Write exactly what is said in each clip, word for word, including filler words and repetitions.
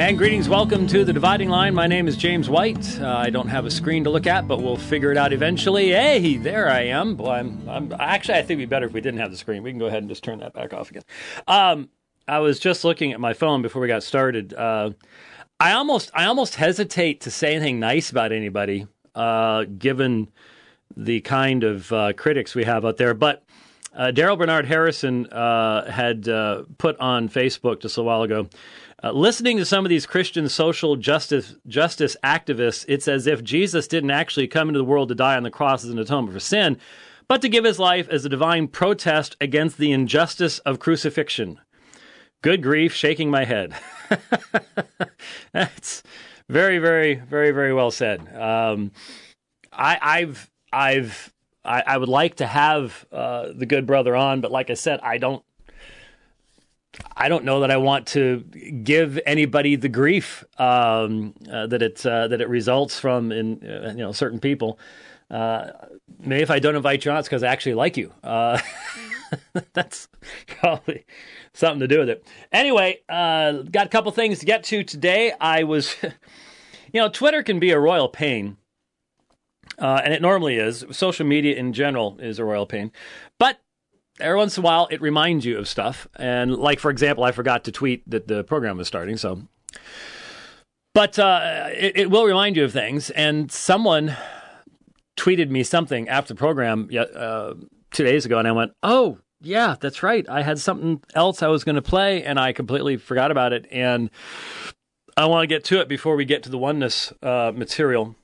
And greetings, welcome to The Dividing Line. My name is James White. Uh, I don't have a screen to look at, but we'll figure it out eventually. Hey, there I am. Boy, I'm, I'm, actually, I think it'd be better if we didn't have the screen. We can go ahead and just turn that back off again. Um, I was just looking at my phone before we got started. Uh, I almost I almost hesitate to say anything nice about anybody, uh, given the kind of uh, critics we have out there. But uh, Daryl Bernard Harrison uh, had uh, put on Facebook just a while ago, Uh, listening to some of these Christian social justice justice activists, it's as if Jesus didn't actually come into the world to die on the cross as an atonement for sin, but to give his life as a divine protest against the injustice of crucifixion. Good grief, shaking my head. That's very, very, very, very well said. Um, I, I've, I've, I, I would like to have uh, the good brother on, but like I said, I don't. I don't know that I want to give anybody the grief um, uh, that it uh, that it results from in uh, you know certain people. Uh, maybe if I don't invite you on, it's because I actually like you. Uh, that's probably something to do with it. Anyway, uh, got a couple things to get to today. I was, you know, Twitter can be a royal pain, uh, and it normally is. Social media in general is a royal pain, but every once in a while, it reminds you of stuff. And like, for example, I forgot to tweet that the program was starting. So, but uh, it, it will remind you of things. And someone tweeted me something after the program uh, two days ago. And I went, oh, yeah, that's right. I had something else I was going to play and I completely forgot about it. And I want to get to it before we get to the oneness uh, material.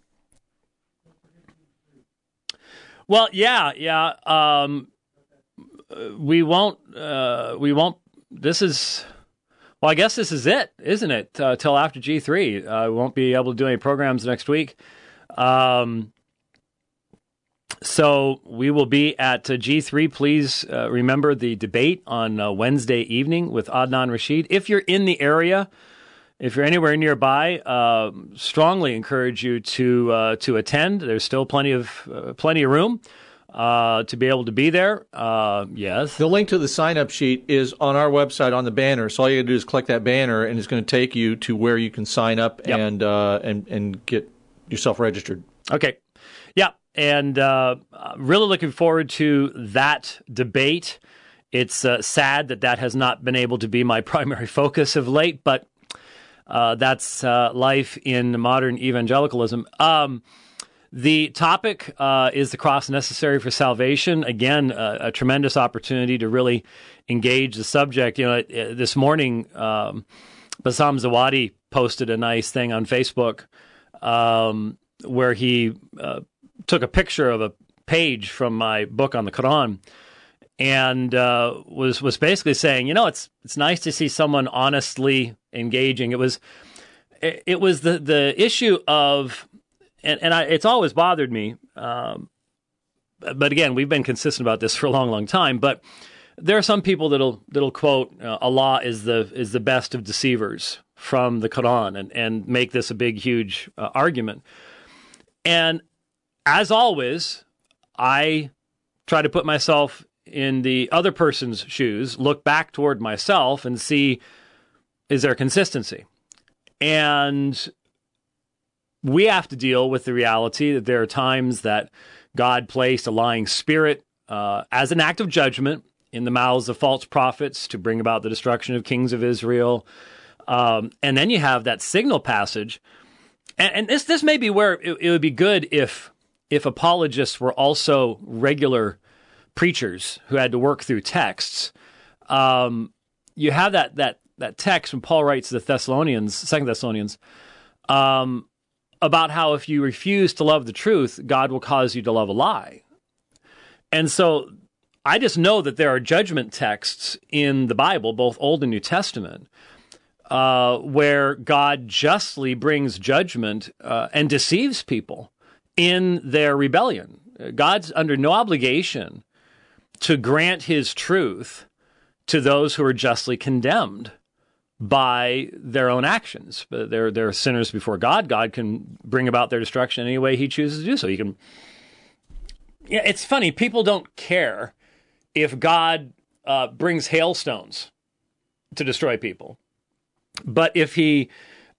Well, yeah, yeah. Um, We won't, uh, we won't, this is, well, I guess this is it, isn't it? Uh, till after G three. Uh, we won't be able to do any programs next week. Um, so we will be at uh, G three. Please uh, remember the debate on uh, Wednesday evening with Adnan Rashid. If you're in the area, if you're anywhere nearby, uh, strongly encourage you to uh, to attend. There's still plenty of uh, plenty of room. Uh, to be able to be there, uh, yes. The link to the sign-up sheet is on our website on the banner. So all you got to do is click that banner, and it's going to take you to where you can sign up yep. and uh, and and get yourself registered. Okay, yeah, and uh, really looking forward to that debate. It's uh, sad that that has not been able to be my primary focus of late, but uh, that's uh, life in modern evangelicalism. Um, The topic uh, is the cross necessary for salvation. Again, uh, a tremendous opportunity to really engage the subject. You know, it, it, this morning, um, Bassam Zawadi posted a nice thing on Facebook um, where he uh, took a picture of a page from my book on the Quran and uh, was was basically saying, you know, it's it's nice to see someone honestly engaging. It was it, it was the the issue of. And, and I, it's always bothered me, um, but again, we've been consistent about this for a long, long time. But there are some people that'll that'll quote uh, Allah is the is the best of deceivers from the Quran, and and make this a big, huge uh, argument. And as always, I try to put myself in the other person's shoes, look back toward myself, and see, is there consistency? And we have to deal with the reality that there are times that God placed a lying spirit uh, as an act of judgment in the mouths of false prophets to bring about the destruction of kings of Israel. Um, and then you have that signal passage. And, and this this may be where it, it would be good if if apologists were also regular preachers who had to work through texts. Um, you have that that that text when Paul writes to the Thessalonians, Second Thessalonians, um, about how if you refuse to love the truth, God will cause you to love a lie. And so I just know that there are judgment texts in the Bible, both Old and New Testament, uh, where God justly brings judgment uh, and deceives people in their rebellion. God's under no obligation to grant his truth to those who are justly condemned by their own actions. They're, they're sinners before God. God can bring about their destruction any way he chooses to do so. He can. Yeah, it's funny. People don't care if God uh, brings hailstones to destroy people. But if he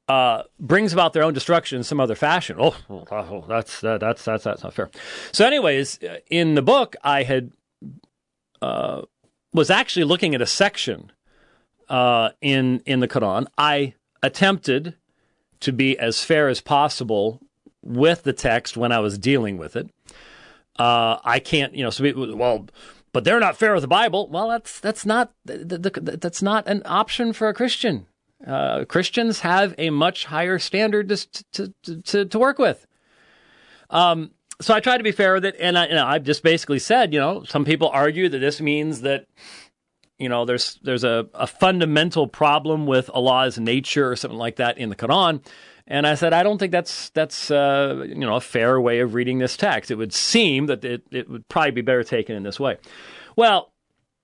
uh, brings about their own destruction in some other fashion. Oh, oh that's, uh, that's, that's, that's not fair. So anyways, in the book, I had, uh, was actually looking at a section, uh, in, in the Quran. I attempted to be as fair as possible with the text when I was dealing with it. Uh, I can't, you know, so we, well, but they're not fair with the Bible. Well, that's, that's not, the, the, that's not an option for a Christian. Uh, Christians have a much higher standard to, to, to, to work with. Um, so I tried to be fair with it, and I, you know, I just basically said, you know, some people argue that this means that, you know, there's there's a, a fundamental problem with Allah's nature or something like that in the Quran, and I said I don't think that's that's uh, you know, a fair way of reading this text. It would seem that it it would probably be better taken in this way. Well,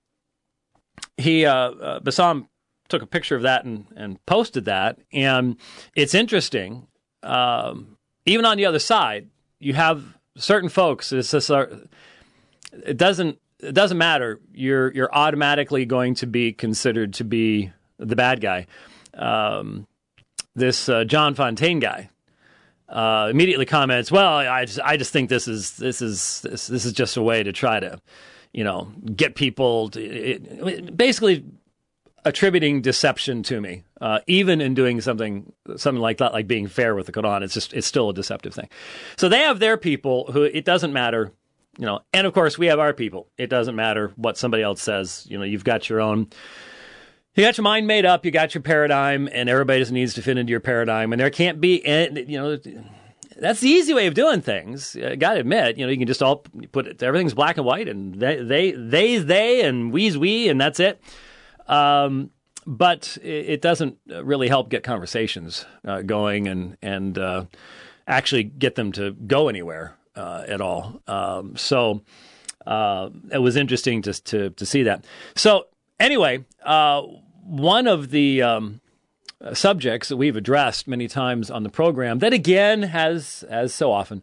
he uh, uh, Bassam took a picture of that and, and posted that. And it's interesting. Um, even on the other side, you have certain folks. It's just, uh, it doesn't it doesn't matter. You're you're automatically going to be considered to be the bad guy. Um, this uh, John Fontaine guy uh, immediately comments, "Well, I just I just think this is this is this this is just a way to try to, you know, get people to it, it, basically." attributing deception to me, uh, even in doing something something like that, like being fair with the Quran. It's just it's still a deceptive thing. So they have their people who it doesn't matter, you know. And of course, we have our people. It doesn't matter what somebody else says. You know, you've got your own. You got your mind made up. You got your paradigm, and everybody just needs to fit into your paradigm. And there can't be, you know, that's the easy way of doing things. I got to admit, you know, you can just all put it. Everything's black and white, and they they they they and we's we, and that's it. Um, but it doesn't really help get conversations uh, going and and uh, actually get them to go anywhere uh, at all. Um, so uh, it was interesting to to to see that. So anyway, uh, one of the um, subjects that we've addressed many times on the program, that again has, as so often,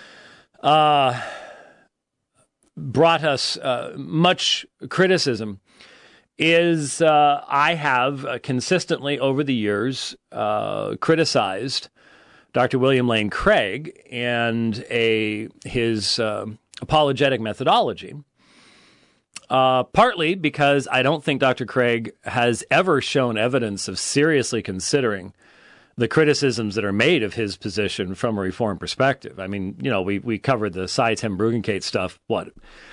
uh, brought us uh, much criticism. Is uh, I have uh, consistently over the years uh, criticized Doctor William Lane Craig and a his uh, apologetic methodology, uh, partly because I don't think Doctor Craig has ever shown evidence of seriously considering the criticisms that are made of his position from a Reformed perspective. I mean, you know, we we covered the Cy Ten Bruggencate stuff, what,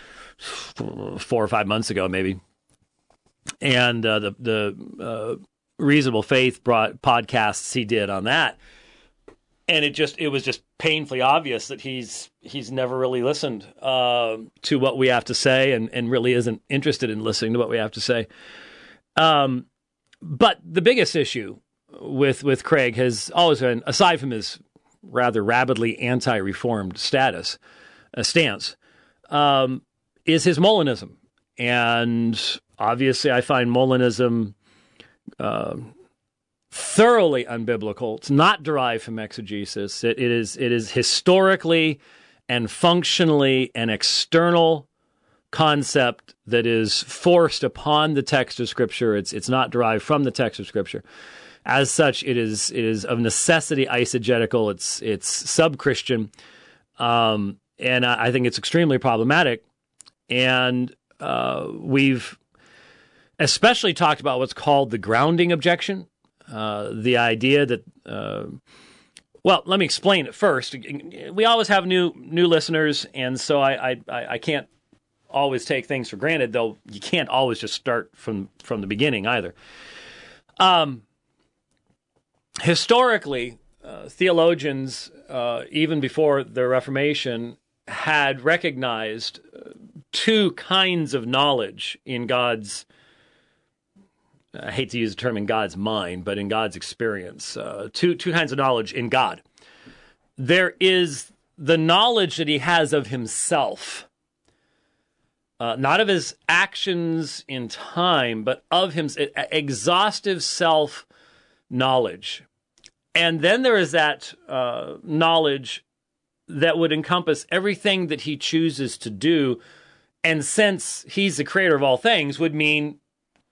four or five months ago, maybe. And uh, the the uh, Reasonable Faith brought podcasts he did on that, and it just it was just painfully obvious that he's he's never really listened uh, to what we have to say, and, and really isn't interested in listening to what we have to say. Um, but the biggest issue with with Craig has always been, aside from his rather rabidly anti-reformed status uh, stance, um, is his Molinism. And obviously, I find Molinism uh, thoroughly unbiblical. It's not derived from exegesis. It, it is it is historically and functionally an external concept that is forced upon the text of Scripture. It's it's not derived from the text of Scripture. As such, it is it is of necessity eisegetical. It's it's sub-Christian, um, and I, I think it's extremely problematic. And Uh, we've especially talked about what's called the grounding objection, uh, the idea that, uh, well, let me explain it first. We always have new new listeners, and so I, I, I can't always take things for granted, though you can't always just start from, from the beginning either. Um, historically, uh, theologians, uh, even before the Reformation, had recognized uh, two kinds of knowledge in God's, I hate to use the term in God's mind, but in God's experience, uh, two two kinds of knowledge in God. There is the knowledge that he has of himself, uh, not of his actions in time, but of him, exhaustive self-knowledge. And then there is that uh, knowledge that would encompass everything that he chooses to do. And since he's the creator of all things, would mean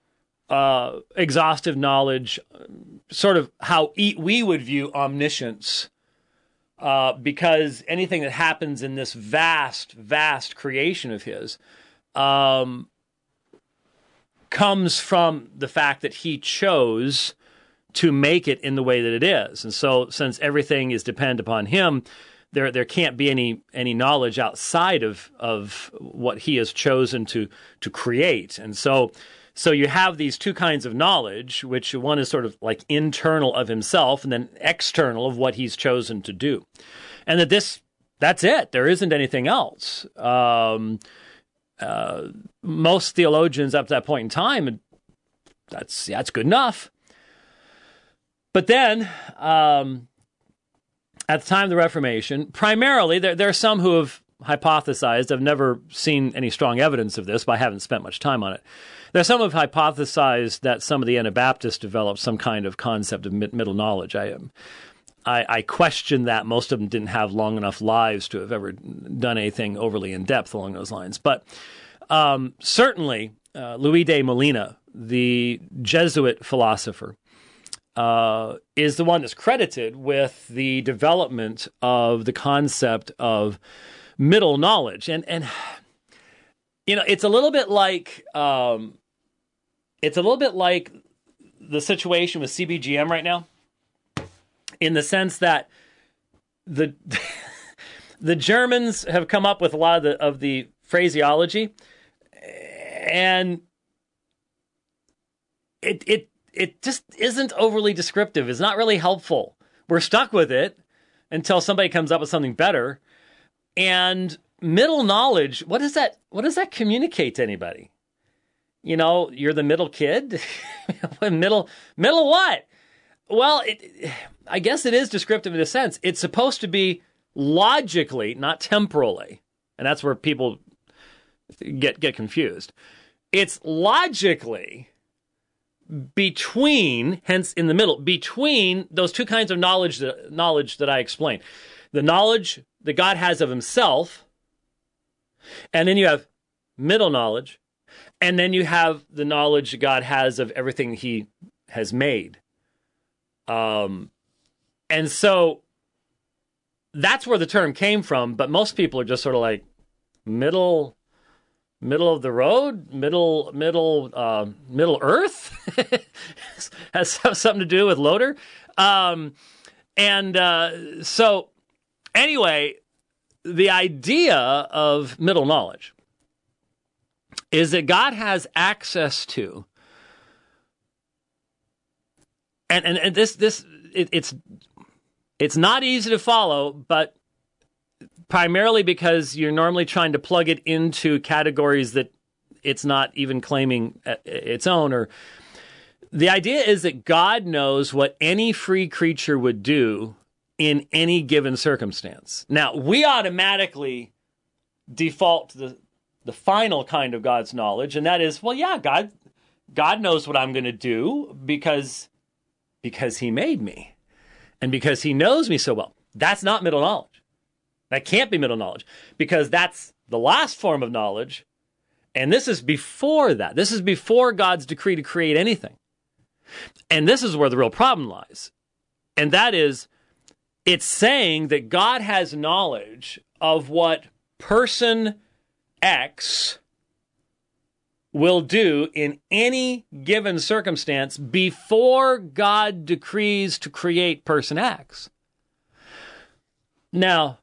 uh, exhaustive knowledge, sort of how e- we would view omniscience, uh, because anything that happens in this vast, vast creation of his um, comes from the fact that he chose to make it in the way that it is. And so since everything is dependent upon him, there there can't be any any knowledge outside of of what he has chosen to to create. And so so you have these two kinds of knowledge, which one is sort of like internal of himself and then external of what he's chosen to do. And that this that's it. There isn't anything else. Um, uh, most theologians up to that point in time, that's yeah, that's good enough. But then, um, at the time of the Reformation, primarily, there, there are some who have hypothesized, I've never seen any strong evidence of this, but I haven't spent much time on it. There are some who have hypothesized that some of the Anabaptists developed some kind of concept of mid- middle knowledge. I, I, I question that. Most of them didn't have long enough lives to have ever done anything overly in-depth along those lines. But um, certainly, uh, Luis de Molina, the Jesuit philosopher, Uh, is the one that's credited with the development of the concept of middle knowledge. And, and you know, it's a little bit like, um, it's a little bit like the situation with C B G M right now, in the sense that the, the Germans have come up with a lot of the, of the phraseology, and it, it, It just isn't overly descriptive. It's not really helpful. We're stuck with it until somebody comes up with something better. And middle knowledge, what does that what does that communicate to anybody? You know, you're the middle kid? middle middle what? Well, it, I guess it is descriptive in a sense. It's supposed to be logically, not temporally. And that's where people get get confused. It's logically between, hence in the middle, between those two kinds of knowledge that, knowledge that I explained. The knowledge that God has of himself, and then you have middle knowledge, and then you have the knowledge that God has of everything he has made. Um, and so that's where the term came from, but most people are just sort of like, middle... Middle of the road, middle, middle, uh, Middle Earth has something to do with Loader, um, and uh, so anyway, the idea of middle knowledge is that God has access to, and and, and this this it, it's it's not easy to follow, but primarily because you're normally trying to plug it into categories that it's not even claiming its own. Or the idea is that God knows what any free creature would do in any given circumstance. Now, we automatically default to the, the final kind of God's knowledge, and that is, well, yeah, God, God knows what I'm going to do because, because he made me and because he knows me so well. That's not middle knowledge. That can't be middle knowledge, because that's the last form of knowledge, and this is before that. This is before God's decree to create anything. And this is where the real problem lies. And that is, it's saying that God has knowledge of what person X will do in any given circumstance before God decrees to create person X. Now,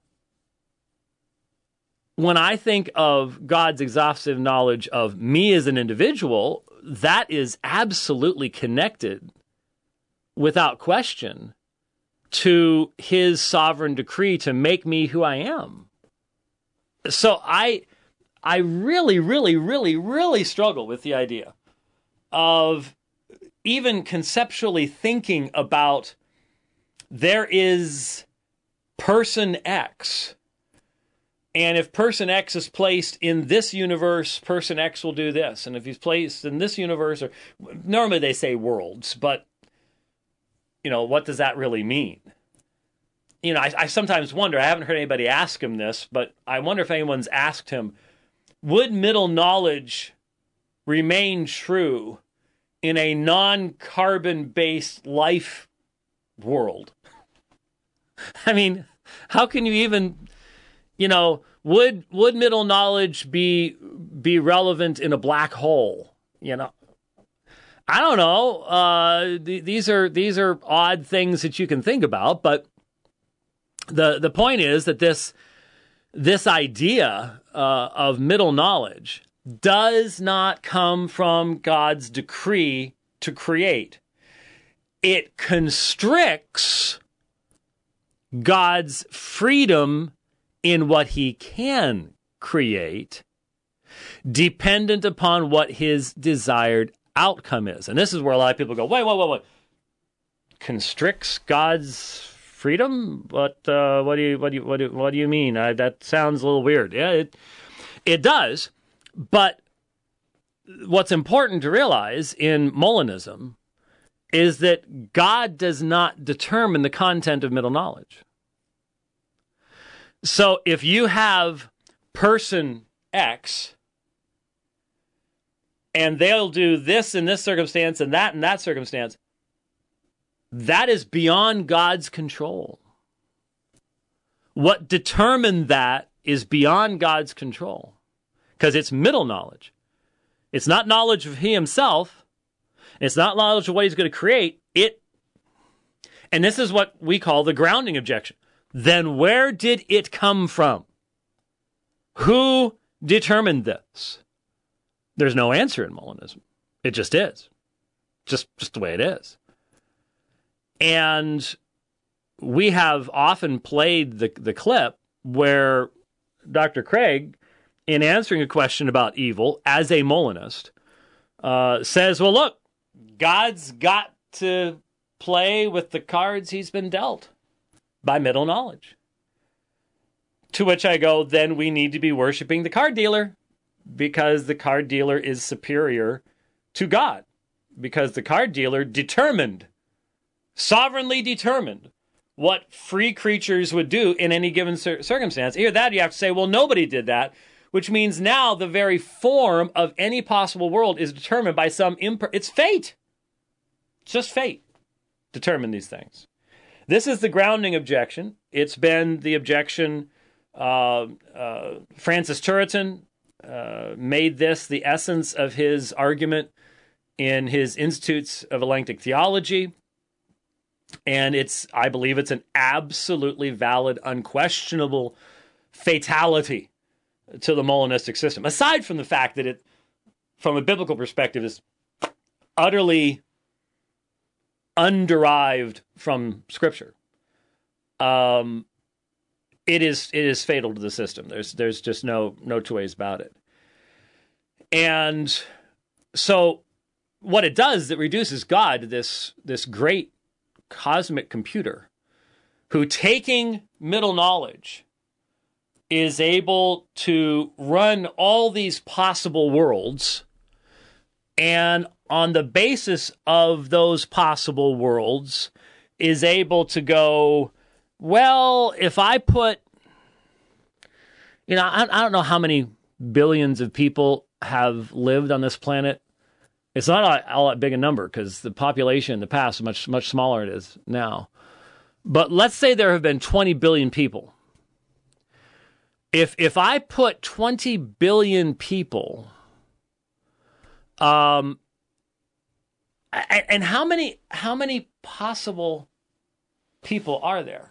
when I think of God's exhaustive knowledge of me as an individual, that is absolutely connected, without question, to his sovereign decree to make me who I am. So I, I really, really, really, really struggle with the idea of even conceptually thinking about there is person X, and if person X is placed in this universe, person X will do this. And if he's placed in this universe, or normally they say worlds, but, you know, what does that really mean? You know, I, I sometimes wonder, I haven't heard anybody ask him this, but I wonder if anyone's asked him, would middle knowledge remain true in a non-carbon-based life world. I mean, how can you even, you know, would would middle knowledge be be relevant in a black hole? You know, I don't know. Uh, th- these are these are odd things that you can think about, but the the point is that this this idea uh, of middle knowledge does not come from God's decree to create. It constricts God's freedom in what he can create, dependent upon what his desired outcome is. And this is where a lot of people go, wait, wait, wait, wait. Constricts God's freedom? What uh, what do you what do you what do, what do you mean? I, that sounds a little weird. Yeah, it it does. But what's important to realize in Molinism is that God does not determine the content of middle knowledge. So if you have person X, and they'll do this in this circumstance and that in that circumstance, that is beyond God's control. What determined that is beyond God's control. Because it's middle knowledge. It's not knowledge of he himself. It's not knowledge of what he's going to create. It, and this is what we call the grounding objection. Then where did it come from? Who determined this? There's no answer in Molinism. It just is. Just, just the way it is. And we have often played the, the clip where Doctor Craig, in answering a question about evil as a Molinist, uh, says, well, look, God's got to play with the cards he's been dealt by middle knowledge. To which I go, then we need to be worshiping the card dealer, because the card dealer is superior to God, because the card dealer determined, sovereignly determined, what free creatures would do in any given cir- circumstance. Either that, you have to say, well, nobody did that, which means now the very form of any possible world is determined by some imper- it's fate. It's just fate. Determine these things. This is the grounding objection. It's been the objection. Uh, uh, Francis Turretin uh, made this the essence of his argument in his Institutes of Elenctic Theology. And it's, I believe it's an absolutely valid, unquestionable fatality to the Molinistic system. Aside from the fact that it, from a biblical perspective, is utterly underived from Scripture. Um, it is it is fatal to the system. There's there's just no no two ways about it. And so, what it does is it reduces God to this this great cosmic computer, who, taking middle knowledge, is able to run all these possible worlds, and on the basis of those possible worlds is able to go, well, if I put, you know, I, I don't know how many billions of people have lived on this planet. It's not all, all that big a number, because the population in the past is much, much smaller than it is now. But let's say there have been twenty billion people. If if I put twenty billion people, um, and, and how many how many possible people are there?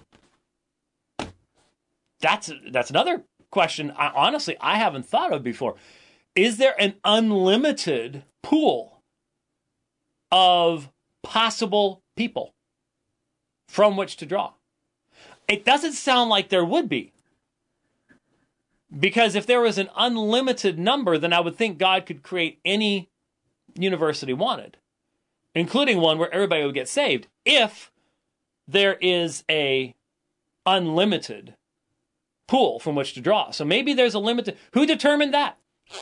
That's that's another question. I, honestly, I haven't thought of before. Is there an unlimited pool of possible people from which to draw? It doesn't sound like there would be. Because if there was an unlimited number, then I would think God could create any universe that he wanted, including one where everybody would get saved, if there is a unlimited pool from which to draw. So maybe there's a limited... Who determined that?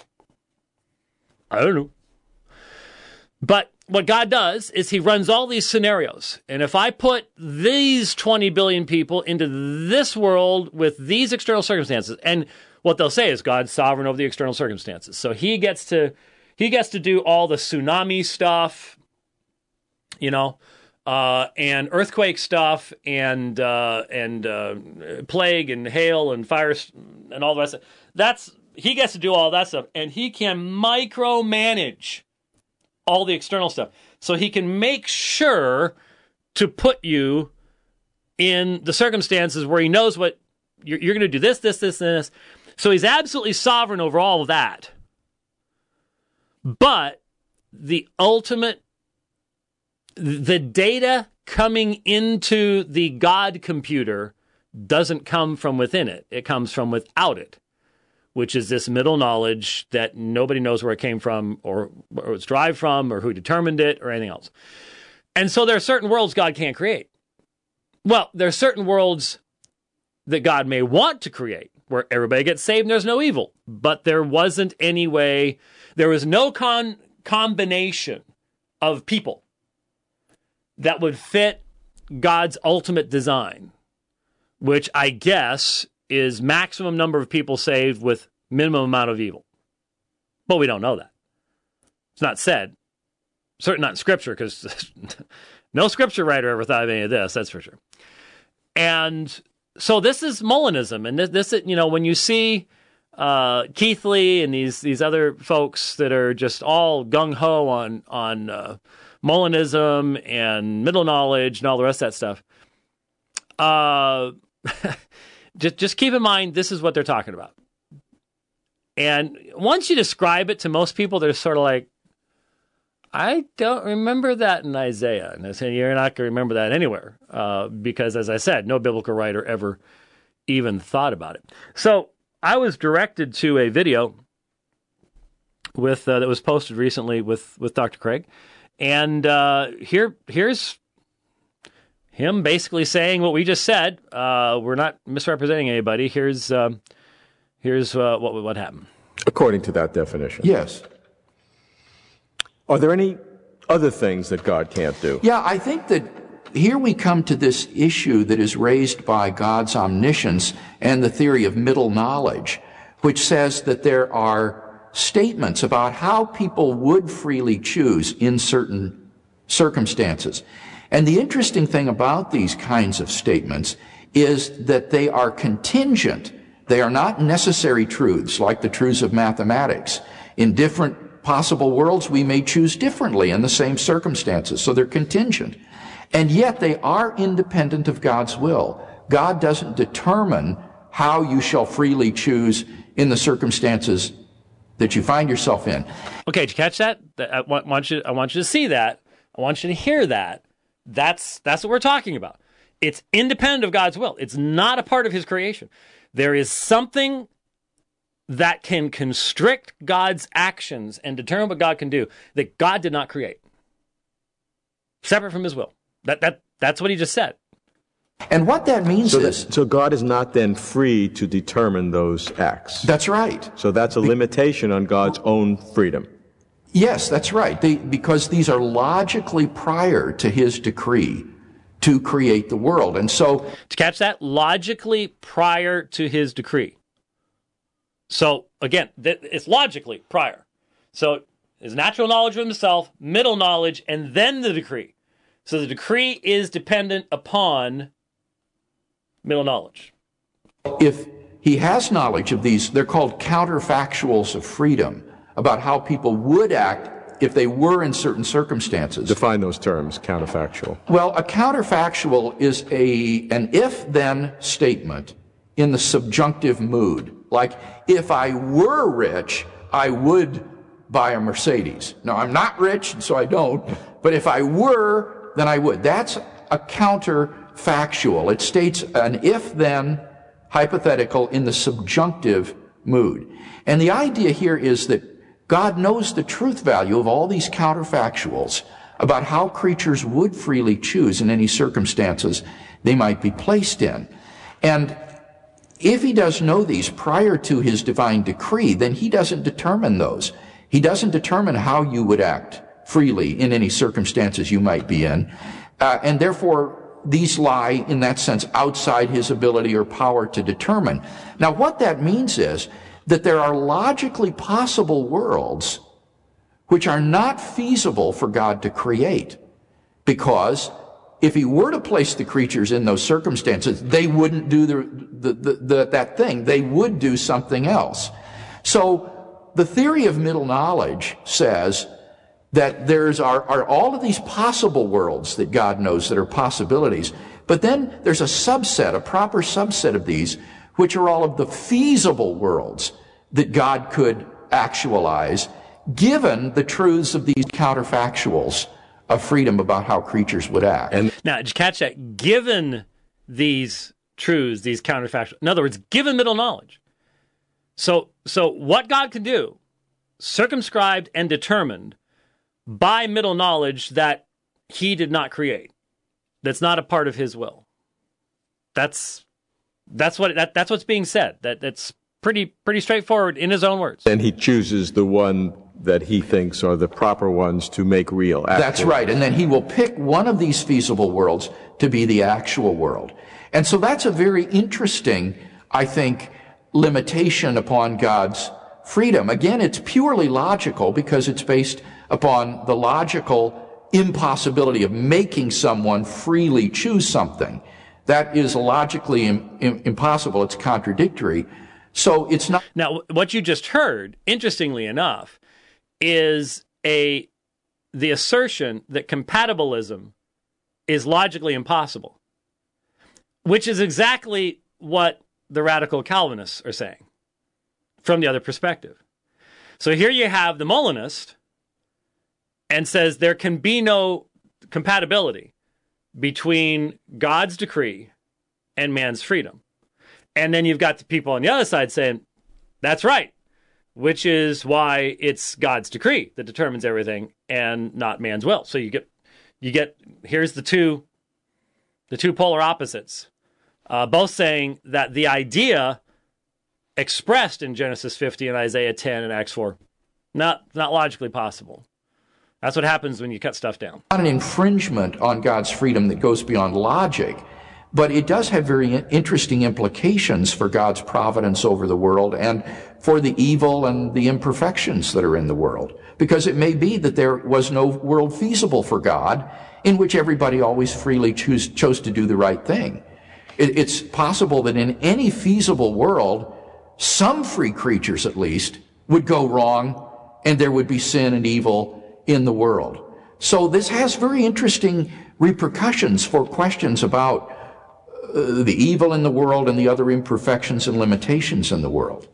I don't know. But what God does is he runs all these scenarios. And if I put these twenty billion people into this world with these external circumstances, and what they'll say is God's sovereign over the external circumstances. So he gets to he gets to do all the tsunami stuff, you know, uh, and earthquake stuff, and uh, and uh, plague and hail and fires and all the rest of it. That's he gets to do all that stuff, and he can micromanage all the external stuff. So he can make sure to put you in the circumstances where he knows what you're, you're going to do this, this, this, and this. So he's absolutely sovereign over all of that. But the ultimate, the data coming into the God computer doesn't come from within it. It comes from without it, which is this middle knowledge that nobody knows where it came from or where it's derived from or who determined it or anything else. And so there are certain worlds God can't create. Well, there are certain worlds that God may want to create where everybody gets saved and there's no evil. But there wasn't any way, there was no con- combination of people that would fit God's ultimate design, which I guess is maximum number of people saved with minimum amount of evil. But we don't know that. It's not said. Certainly not in Scripture, because no Scripture writer ever thought of any of this, that's for sure. And so this is Molinism. And this, this you know, when you see uh, Keith Lee and these these other folks that are just all gung-ho on, on uh, Molinism and middle knowledge and all the rest of that stuff, uh... Just, just keep in mind, this is what they're talking about. And once you describe it to most people, they're sort of like, I don't remember that in Isaiah. And I say, you're not going to remember that anywhere. Uh, because, as I said, no biblical writer ever even thought about it. So I was directed to a video with uh, that was posted recently with, with Doctor Craig. And uh, here here's him basically saying what we just said. Uh, we're not misrepresenting anybody. Here's um, here's uh, what what happened. According to that definition. Yes. Are there any other things that God can't do? Yeah, I think that here we come to this issue that is raised by God's omniscience and the theory of middle knowledge, which says that there are statements about how people would freely choose in certain circumstances. And the interesting thing about these kinds of statements is that they are contingent. They are not necessary truths like the truths of mathematics. In different possible worlds, we may choose differently in the same circumstances, so they're contingent. And yet they are independent of God's will. God doesn't determine how you shall freely choose in the circumstances that you find yourself in. Okay, did you catch that? I want you, I want you to see that. I want you to hear that. That's that's what we're talking about. It's independent of God's will. It's not a part of his creation. There is something that can constrict God's actions and determine what God can do that God did not create. Separate from his will. That that that's what he just said. And what that means so is... That, so God is not then free to determine those acts. That's right. So that's a limitation on God's own freedom. Yes, that's right. They, because these are logically prior to his decree to create the world. And so... To catch that, logically prior to his decree. So, again, th- it's logically prior. So, his natural knowledge of himself, middle knowledge, and then the decree. So the decree is dependent upon middle knowledge. If he has knowledge of these, they're called counterfactuals of freedom, about how people would act if they were in certain circumstances. Define those terms, counterfactual. Well, a counterfactual is a an if-then statement in the subjunctive mood. Like, if I were rich, I would buy a Mercedes. Now, I'm not rich, so I don't, but if I were, then I would. That's a counterfactual. It states an if-then hypothetical in the subjunctive mood. And the idea here is that God knows the truth value of all these counterfactuals about how creatures would freely choose in any circumstances they might be placed in. And if he does know these prior to his divine decree, then he doesn't determine those. He doesn't determine how you would act freely in any circumstances you might be in. Uh, and therefore, these lie, in that sense, outside his ability or power to determine. Now, what that means is that there are logically possible worlds which are not feasible for God to create. Because if he were to place the creatures in those circumstances, they wouldn't do the, the, the, the, that thing. They would do something else. So the theory of middle knowledge says that there's are, are all of these possible worlds that God knows that are possibilities. But then there's a subset, a proper subset of these, which are all of the feasible worlds that God could actualize, given the truths of these counterfactuals of freedom about how creatures would act. And now, did you catch that? Given these truths, these counterfactuals, in other words, given middle knowledge. So, so what God can do, circumscribed and determined by middle knowledge that he did not create. That's not a part of his will. That's that's what that, that's what's being said. That that's pretty pretty straightforward in his own words. And he chooses the one that he thinks are the proper ones to make real. Actual. That's right. And then he will pick one of these feasible worlds to be the actual world. And so that's a very interesting, I think, limitation upon God's freedom. Again, it's purely logical because it's based upon the logical impossibility of making someone freely choose something. That is logically im- im- impossible. It's contradictory. So it's not. Now, what you just heard, interestingly enough, is a the assertion that compatibilism is logically impossible, which is exactly what the radical Calvinists are saying from the other perspective. So here you have the Molinist and says there can be no compatibility between God's decree and man's freedom. And then you've got the people on the other side saying, that's right, which is why it's God's decree that determines everything and not man's will. So you get, you get, here's the two, the two polar opposites, uh, both saying that the idea expressed in Genesis fifty and Isaiah ten and Acts four, not, not logically possible. That's what happens when you cut stuff down. Not an infringement on God's freedom that goes beyond logic, but it does have very interesting implications for God's providence over the world and for the evil and the imperfections that are in the world. Because it may be that there was no world feasible for God in which everybody always freely choose, chose to do the right thing. It, it's possible that in any feasible world, some free creatures at least would go wrong and there would be sin and evil in the world. So this has very interesting repercussions for questions about uh, the evil in the world and the other imperfections and limitations in the world.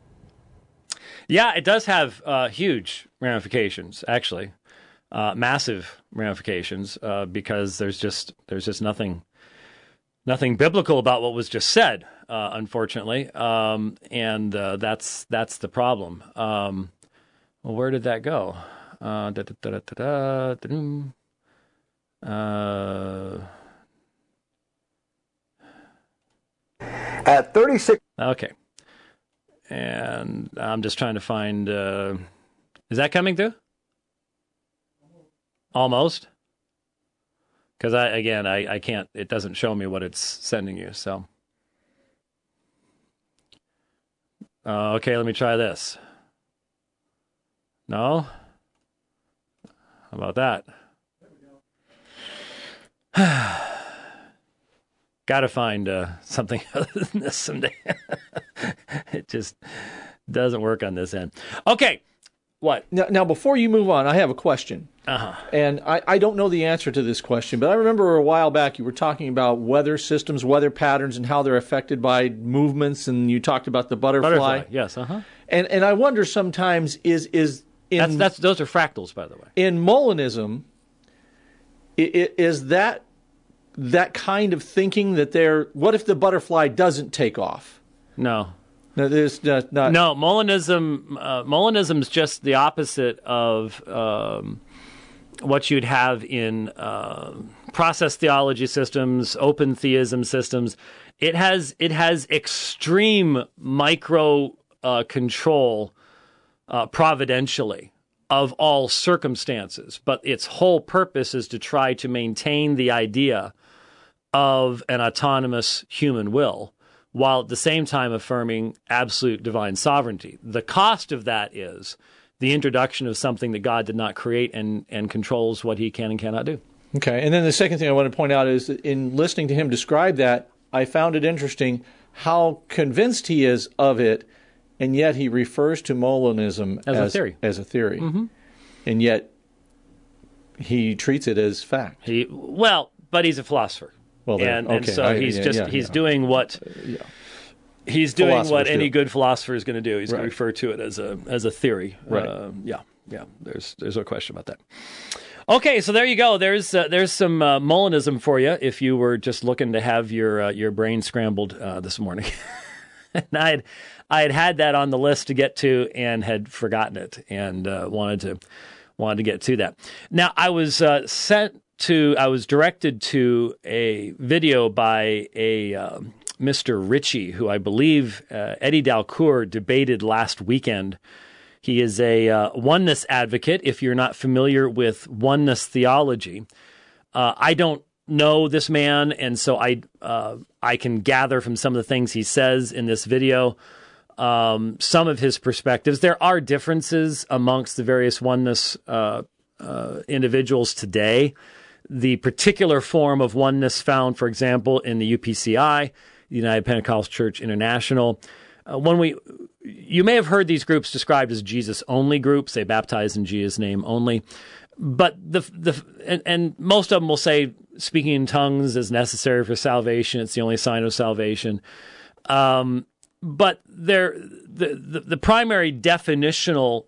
Yeah, it does have uh, huge ramifications, actually, uh, massive ramifications, uh, because there's just there's just nothing nothing biblical about what was just said, uh, unfortunately, um, and uh, that's that's the problem. Um, well, where did that go? Uh, da, da, da, da, da, da, uh, At thirty-six. Okay. And I'm just trying to find, uh, is that coming through? Almost. Because I, again, I, I can't, it doesn't show me what it's sending you, so. Uh, okay, let me try this. No? How about that? Got to find uh, something other than this someday. It just doesn't work on this end. Okay, what? Now, now, before you move on, I have a question. Uh-huh. And I, I don't know the answer to this question, but I remember a while back you were talking about weather systems, weather patterns, and how they're affected by movements, and you taled about the butterfly. Butterfly, yes, uh-huh. And and I wonder sometimes, is... is in, that's, that's, those are fractals, by the way. In Molinism, it, is that that kind of thinking that they're... What if the butterfly doesn't take off? No. No, there's not... not no, Molinism, uh, Molinism is just the opposite of... Um, what you'd have in uh, process theology systems, open theism systems. It has it has extreme micro uh, control uh, providentially of all circumstances, but its whole purpose is to try to maintain the idea of an autonomous human will, while at the same time affirming absolute divine sovereignty. The cost of that is the introduction of something that God did not create and, and controls what he can and cannot do. Okay, and then the second thing I want to point out is that in listening to him describe that, I found it interesting how convinced he is of it, and yet he refers to Molinism as, as a theory. As a theory. Mm-hmm. And yet he treats it as fact. He Well, but he's a philosopher. Well, then, and, okay. and so I, he's yeah, just yeah, he's yeah. doing what Uh, yeah. he's doing what Philosophers any do. good philosopher is going to do. He's going Right. to refer to it as a as a theory. Right. Uh, yeah, yeah. There's there's no question about that. Okay, so there you go. There's uh, there's some uh, Molinism for you if you were just looking to have your uh, your brain scrambled uh, this morning. And I had I had had that on the list to get to and had forgotten it and uh, wanted to wanted to get to that. Now I was uh, sent to I was directed to a video by a um, Mister Ritchie, who I believe uh, Eddie Dalcour debated last weekend. He is a uh, oneness advocate, if you're not familiar with oneness theology. Uh, I don't know this man, and so I uh, I can gather from some of the things he says in this video um, some of his perspectives. There are differences amongst the various oneness uh, uh, individuals today. The particular form of oneness found, for example, in the U P C I, the United Pentecostal Church International, uh, when we You may have heard these groups described as Jesus-only groups. They baptize in Jesus' name only. But the the and, and most of them will say speaking in tongues is necessary for salvation. It's the only sign of salvation. Um, but they're, the, the the primary definitional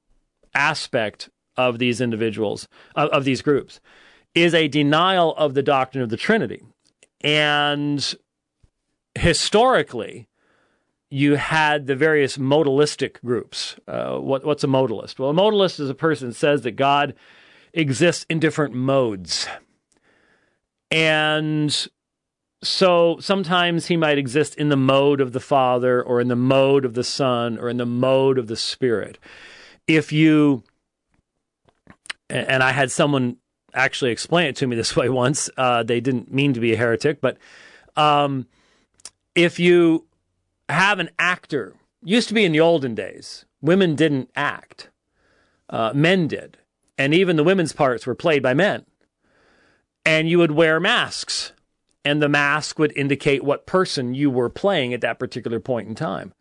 aspect of these individuals, of, of these groups, is a denial of the doctrine of the Trinity. And historically, you had the various modalistic groups. Uh, what, what's a modalist? Well, a modalist is a person that says that God exists in different modes. And so sometimes he might exist in the mode of the Father, or in the mode of the Son, or in the mode of the Spirit. If you, and I had someone actually explain it to me this way once, uh, they didn't mean to be a heretic, but um, if you have an actor, used to be in the olden days, women didn't act. Uh, men did. And even the women's parts were played by men. And you would wear masks. And the mask would indicate what person you were playing at that particular point in time.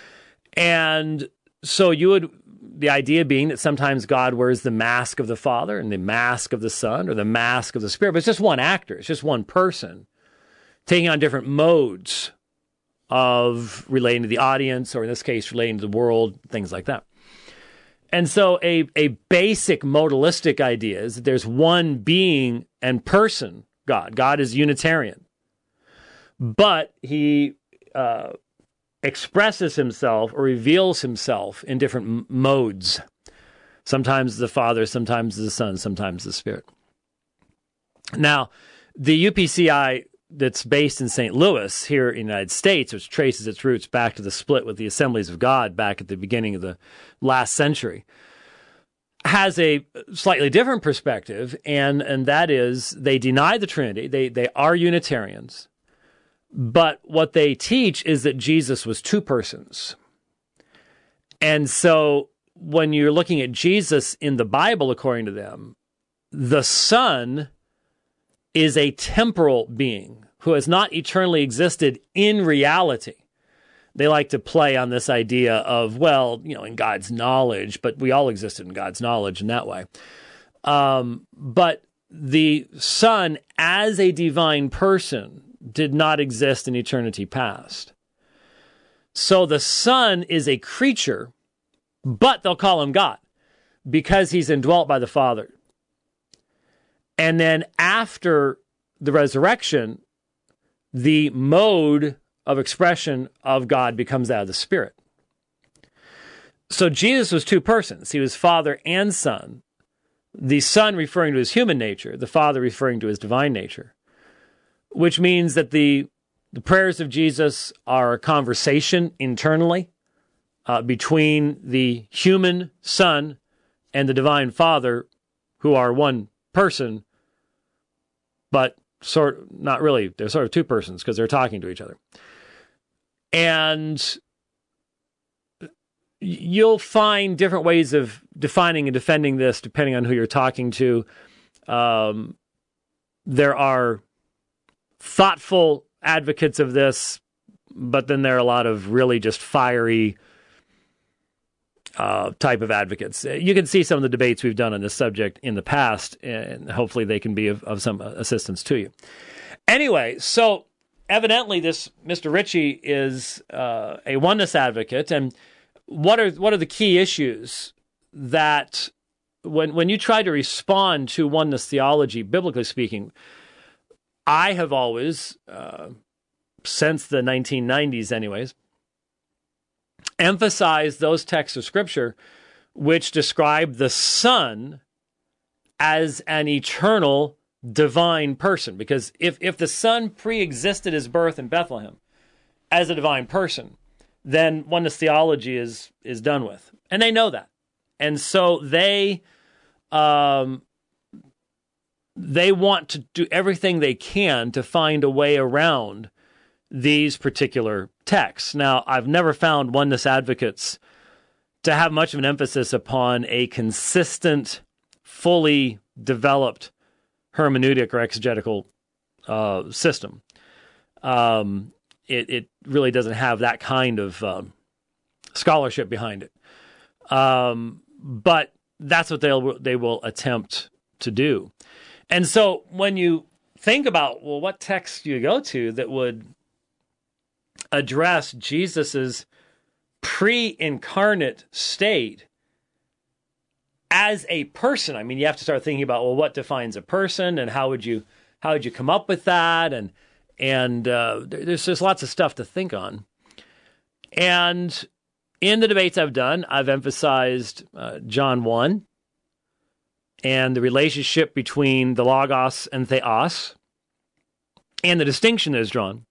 And so you would, the idea being that sometimes God wears the mask of the Father and the mask of the Son or the mask of the Spirit. But it's just one actor. It's just one person taking on different modes of relating to the audience, or in this case, relating to the world, things like that. And so a, a basic modalistic idea is that there's one being and person, God. God is Unitarian. But he uh, expresses himself or reveals himself in different m- modes. Sometimes the Father, sometimes the Son, sometimes the Spirit. Now, the U P C I that's based in Saint Louis here in the United States, which traces its roots back to the split with the Assemblies of God back at the beginning of the last century, has a slightly different perspective, and, and that is they deny the Trinity. They, they are Unitarians, but what they teach is that Jesus was two persons. And so when you're looking at Jesus in the Bible, according to them, the Son is a temporal being who has not eternally existed in reality. They like to play on this idea of, well, you know, in God's knowledge, but we all existed in God's knowledge in that way. Um, but the Son, as a divine person, did not exist in eternity past. So the Son is a creature, but they'll call him God because he's indwelt by the Father. And then after the resurrection, the mode of expression of God becomes that of the Spirit. So Jesus was two persons. He was Father and Son. The Son referring to his human nature, the Father referring to his divine nature, which means that the, the prayers of Jesus are a conversation internally uh, between the human Son and the divine Father, who are one person, but sort not really. They're sort of two persons because they're talking to each other. And you'll find different ways of defining and defending this depending on who you're talking to. Um, there are thoughtful advocates of this, but then there are a lot of really just fiery uh, type of advocates. You can see some of the debates we've done on this subject in the past, and hopefully they can be of, of some assistance to you. Anyway, so evidently this Mister Ritchie is uh, a oneness advocate, and what are what are the key issues that when when you try to respond to oneness theology, biblically speaking, I have always, uh, since the nineteen nineties anyways, emphasized those texts of Scripture which describe the Son as an eternal divine person. Because if, if the Son pre-existed his birth in Bethlehem as a divine person, then oneness theology is is done with. And they know that. And so they um, they want to do everything they can to find a way around these particular texts. Now, I've never found oneness advocates to have much of an emphasis upon a consistent, fully developed hermeneutic or exegetical uh, system. Um, it, it really doesn't have that kind of um, scholarship behind it. Um, but that's what they'll they will attempt to do. And so when you think about, well, what text do you go to that would address Jesus's pre-incarnate state as a person? I mean, you have to start thinking about, well, what defines a person, and how would you how would you come up with that? And and uh, there's just lots of stuff to think on. And in the debates I've done, I've emphasized uh, John one and the relationship between the Logos and Theos, and the distinction that is drawn.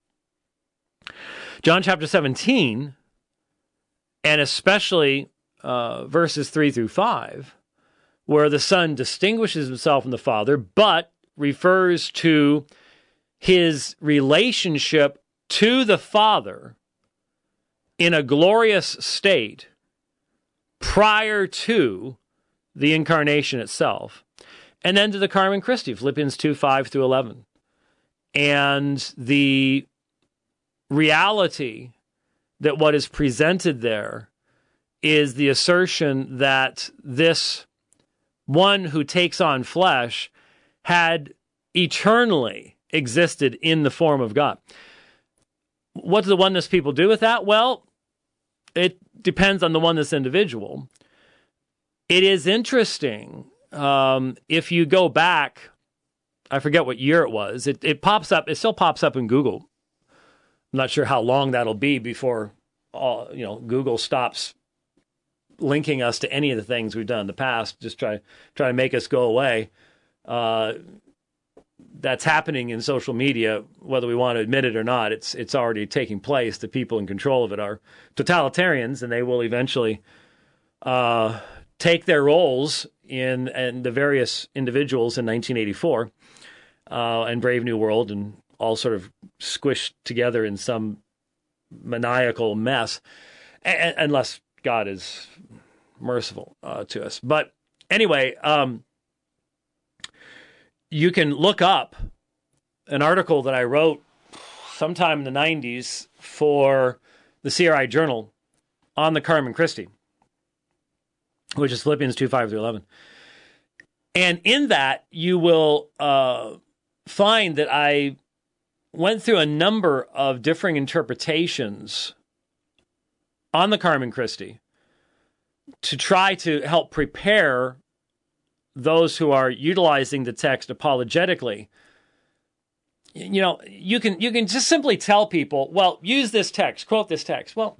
John chapter seventeen, and especially uh, verses three through five, where the Son distinguishes himself from the Father, but refers to his relationship to the Father in a glorious state prior to the incarnation itself. And then to the Carmen Christi, Philippians two, five through eleven. And the reality that what is presented there is the assertion that this one who takes on flesh had eternally existed in the form of God. What do the oneness people do with that? Well, it depends on the oneness individual. It is interesting, um, if you go back, I forget what year it was, it, it pops up, it still pops up in Google. I'm not sure how long that'll be before all, you know, Google stops linking us to any of the things we've done in the past, just try, try to make us go away. Uh, that's happening in social media, whether we want to admit it or not. It's it's already taking place. The people in control of it are totalitarians, and they will eventually uh, take their roles in and the various individuals in nineteen eighty-four uh, and Brave New World, and all sort of squished together in some maniacal mess, a- unless God is merciful uh, to us. But anyway, um, you can look up an article that I wrote sometime in the nineties for the C R I Journal on the Carmen Christi, which is Philippians two, five through eleven. And in that, you will uh, find that I went through a number of differing interpretations on the Carmen Christi to try to help prepare those who are utilizing the text apologetically. You know, you can you can just simply tell people, well, use this text, quote this text. Well,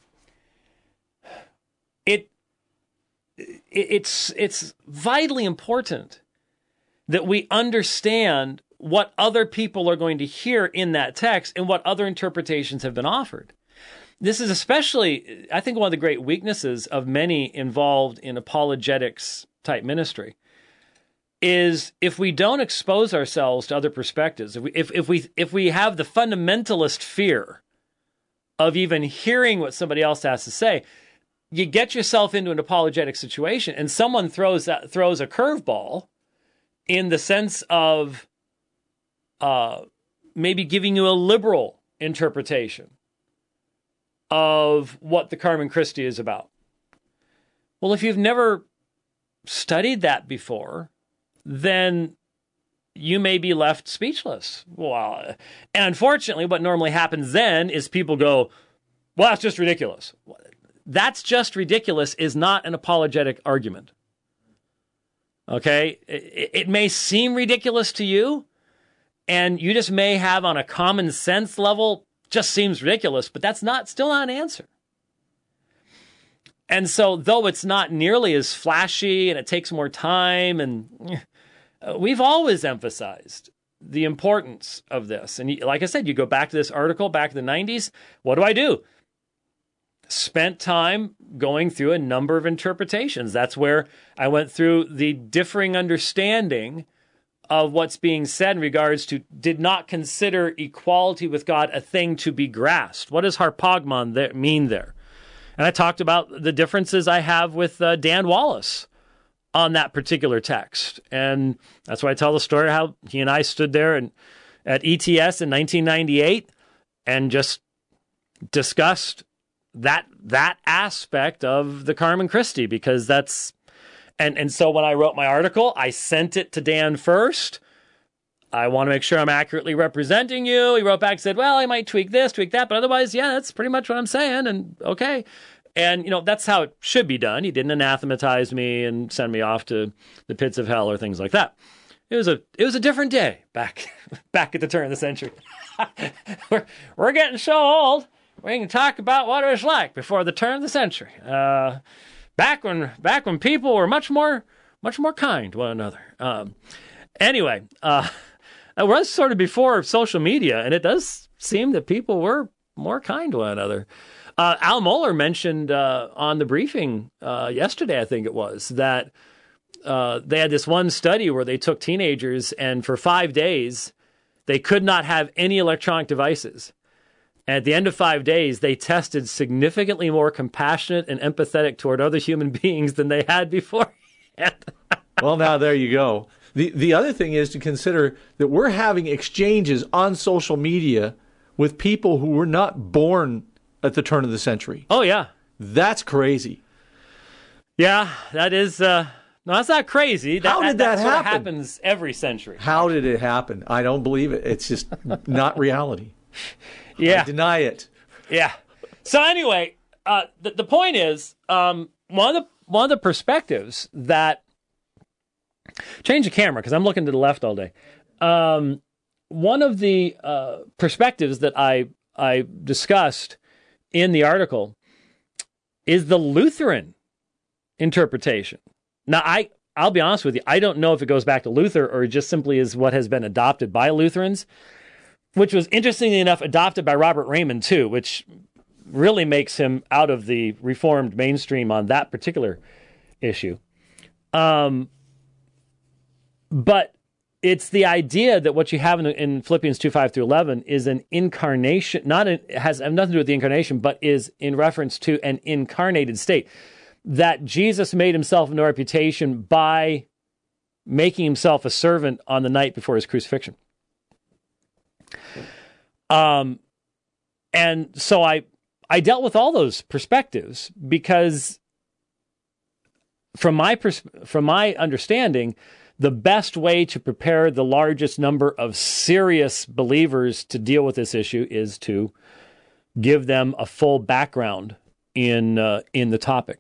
it, it it's it's vitally important that we understand what other people are going to hear in that text and what other interpretations have been offered. This is especially, I think, one of the great weaknesses of many involved in apologetics type ministry, is if we don't expose ourselves to other perspectives, if we, if, if we if we have the fundamentalist fear of even hearing what somebody else has to say, you get yourself into an apologetic situation, and someone throws that, throws a curveball in the sense of uh, maybe giving you a liberal interpretation of what the Carmen Christi is about. Well, if you've never studied that before, then you may be left speechless. Well, and unfortunately, what normally happens then is people go, well, that's just ridiculous. That's just ridiculous is not an apologetic argument. Okay? It, it may seem ridiculous to you, and you just may have on a common sense level, just seems ridiculous, but that's not still not an answer. And so, though it's not nearly as flashy and it takes more time, and uh, we've always emphasized the importance of this. And like I said, you go back to this article back in the nineties, what do I do? Spent time going through a number of interpretations. That's where I went through the differing understanding of what's being said in regards to did not consider equality with God a thing to be grasped. What does harpagmon there mean there? And I talked about the differences I have with uh, Dan Wallace on that particular text. And that's why I tell the story how he and I stood there and at E T S in nineteen ninety-eight and just discussed that that aspect of the Carmen Christi, because that's and and so when I wrote my article, I sent it to Dan first. I want to make sure I'm accurately representing you. He wrote back and said, well, I might tweak this, tweak that, but otherwise, yeah, that's pretty much what I'm saying, and okay. And, you know, that's how it should be done. He didn't anathematize me and send me off to the pits of hell or things like that. It was a it was a different day back back at the turn of the century. we're, we're getting so old, we can talk about what it was like before the turn of the century. Uh, back when back when people were much more much more kind to one another. Um, anyway, uh, it was sort of before social media, and it does seem that people were more kind to one another. Uh, Al Mohler mentioned uh, on the briefing uh, yesterday, I think it was, that uh, they had this one study where they took teenagers, and for five days, they could not have any electronic devices. And at the end of five days, they tested significantly more compassionate and empathetic toward other human beings than they had before. Well, now there you go. The the other thing is to consider that we're having exchanges on social media with people who were not born at the turn of the century. Oh, yeah. That's crazy. Yeah, that is... Uh, no, that's not crazy. That, How did that, that, that sort of happen? happens every century. How did it happen? I don't believe it. It's just not reality. Yeah. I deny it. Yeah. So anyway, uh, the, the point is, um, one of the one of the perspectives that... Change the camera, because I'm looking to the left all day. Um, one of the uh, perspectives that I I discussed in the article is the Lutheran interpretation. Now, I, I'll be honest with you, I don't know if it goes back to Luther or just simply is what has been adopted by Lutherans, which was, interestingly enough, adopted by Robert Raymond, too, which really makes him out of the Reformed mainstream on that particular issue. Um, but it's the idea that what you have in, in Philippians two, five through eleven is an incarnation, not an, has nothing to do with the incarnation, but is in reference to an incarnated state. That Jesus made himself no reputation by making himself a servant on the night before his crucifixion. Um, and so I, I dealt with all those perspectives because from my pers- from my understanding, the best way to prepare the largest number of serious believers to deal with this issue is to give them a full background in uh, in the topic.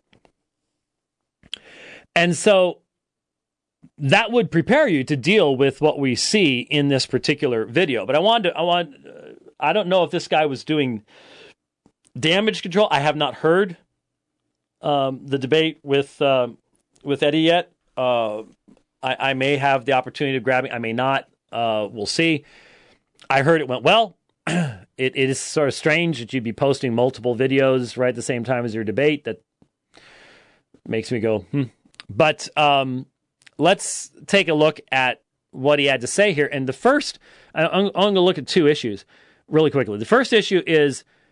And so that would prepare you to deal with what we see in this particular video. But I wanted to, I want, uh, I don't know if this guy was doing damage control. I have not heard um, the debate with uh, with Eddie yet. Uh, I, I may have the opportunity of grabbing. I may not. Uh, we'll see. I heard it went well. it, it is sort of strange that you'd be posting multiple videos right at the same time as your debate. That makes me go, hmm. But um, let's take a look at what he had to say here. And the first, I'm, I'm going to look at two issues really quickly. The first issue is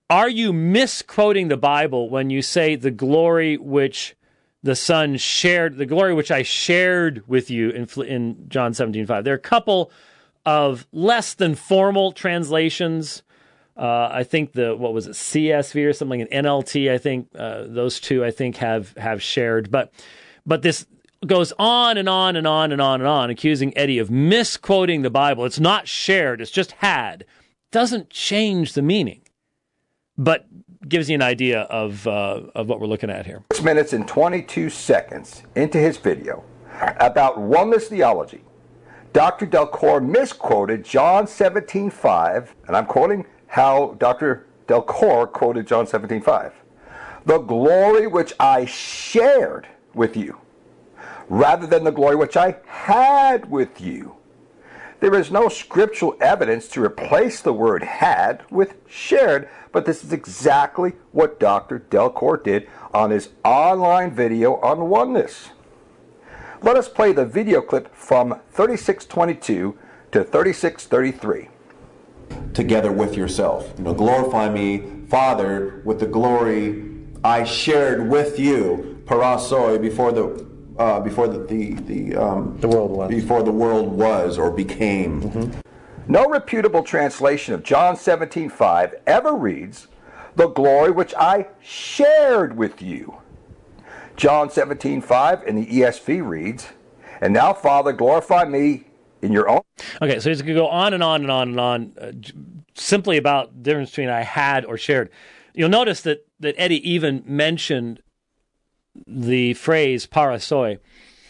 are you misquoting the Bible when you say the glory which the Son shared, the glory which I shared with you in, in John seventeen five? There are a couple of less than formal translations. Uh, I think the, what was it, C S V or something, an N L T, I think, uh, those two, I think, have, have shared. But, but this goes on and on and on and on and on, accusing Eddie of misquoting the Bible. It's not shared, it's just had. Doesn't change the meaning, but gives you an idea of, uh, of what we're looking at here. Six minutes and twenty-two seconds into his video about oneness theology, Doctor Delcourt misquoted John seventeen five, and I'm quoting how Doctor Delcourt quoted John seventeen five. The glory which I shared with you, rather than the glory which I had with you. There is no scriptural evidence to replace the word had with shared, but this is exactly what Doctor Delcourt did on his online video on oneness. Let us play the video clip from thirty-six twenty-two to thirty-six thirty-three. Together with yourself. You know, glorify me, Father, with the glory I shared with you, parasoi, before the uh, before the the the, um, the world was before the world was or became. Mm-hmm. No reputable translation of John seventeen five ever reads, "The glory which I shared with you." John seventeen five in the E S V reads, "And now, Father, glorify me in your own." Okay, so he's going to go on and on and on and on, uh, simply about the difference between I had or shared. You'll notice that, that Eddie even mentioned the phrase parasoi.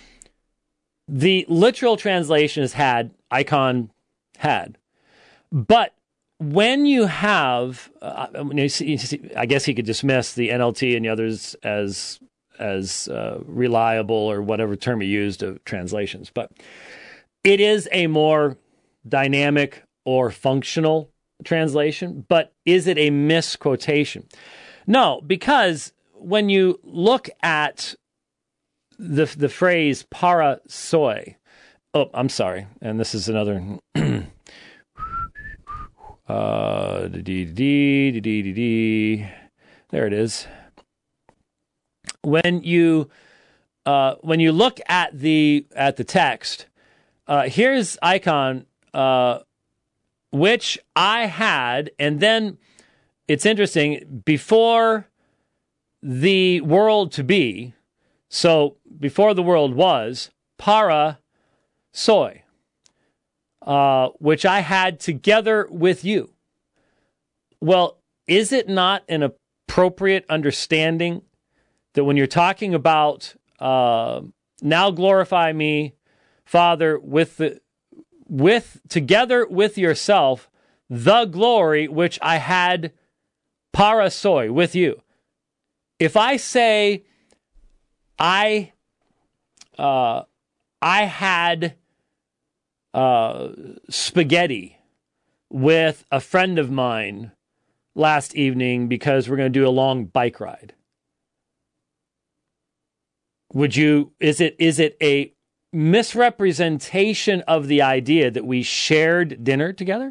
The literal translation is had, icon had. But when you have, uh, you see, you see, I guess he could dismiss the N L T and the others as as uh, reliable or whatever term he used of translations, but it is a more dynamic or functional translation. But is it a misquotation? No, because when you look at the the phrase parasoi, oh, I'm sorry, and this is another. uh, dee dee dee dee dee. There it is. When you uh, when you look at the at the text, uh, here's icon uh, which I had, and then it's interesting, before the world to be. So before the world was, para soy, uh, which I had together with you. Well, is it not an appropriate understanding that when you're talking about uh, now glorify me, Father, with the with together with yourself, the glory which I had parasoi with you. If I say I uh, I had uh, spaghetti with a friend of mine last evening because we're going to do a long bike ride. Would you, is it is it a misrepresentation of the idea that we shared dinner together?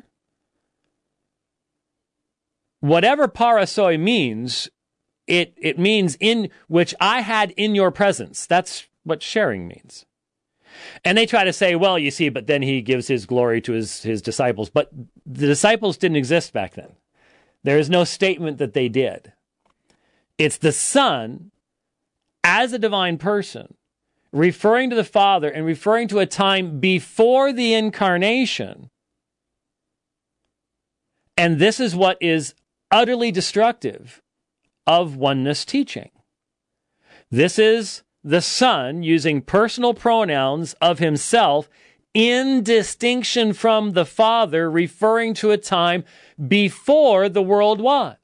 Whatever parasoi means, it it means in which I had in your presence. That's what sharing means. And they try to say, well, you see, but then he gives his glory to his, his disciples. But the disciples didn't exist back then. There is no statement that they did. It's the Son as a divine person, referring to the Father and referring to a time before the incarnation. And this is what is utterly destructive of oneness teaching. This is the Son using personal pronouns of himself in distinction from the Father, referring to a time before the world was.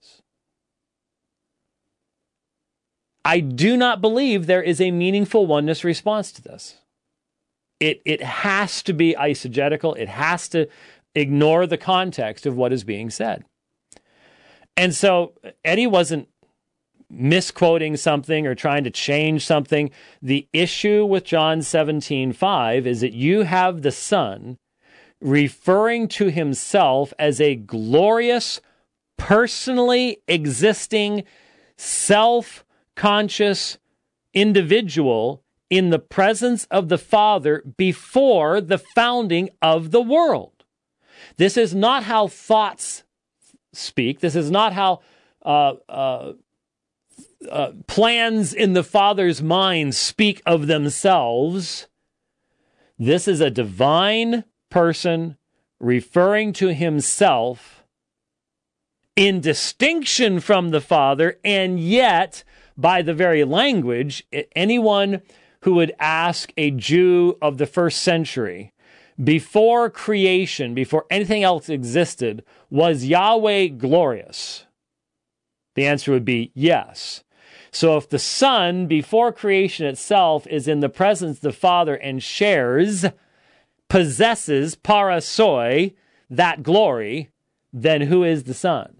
I do not believe there is a meaningful oneness response to this. It, it has to be eisegetical. It has to ignore the context of what is being said. And so Eddie wasn't misquoting something or trying to change something. The issue with John seventeen five is that you have the Son referring to himself as a glorious personally existing, self-conscious individual in the presence of the Father before the founding of the world. This is not how thoughts speak. This is not how uh, uh, uh, plans in the Father's mind speak of themselves. This is a divine person referring to himself in distinction from the Father, and yet, by the very language, anyone who would ask a Jew of the first century, before creation, before anything else existed, was Yahweh glorious? The answer would be yes. So if the Son, before creation itself, is in the presence of the Father and shares, possesses, parasoi, that glory, then who is the Son?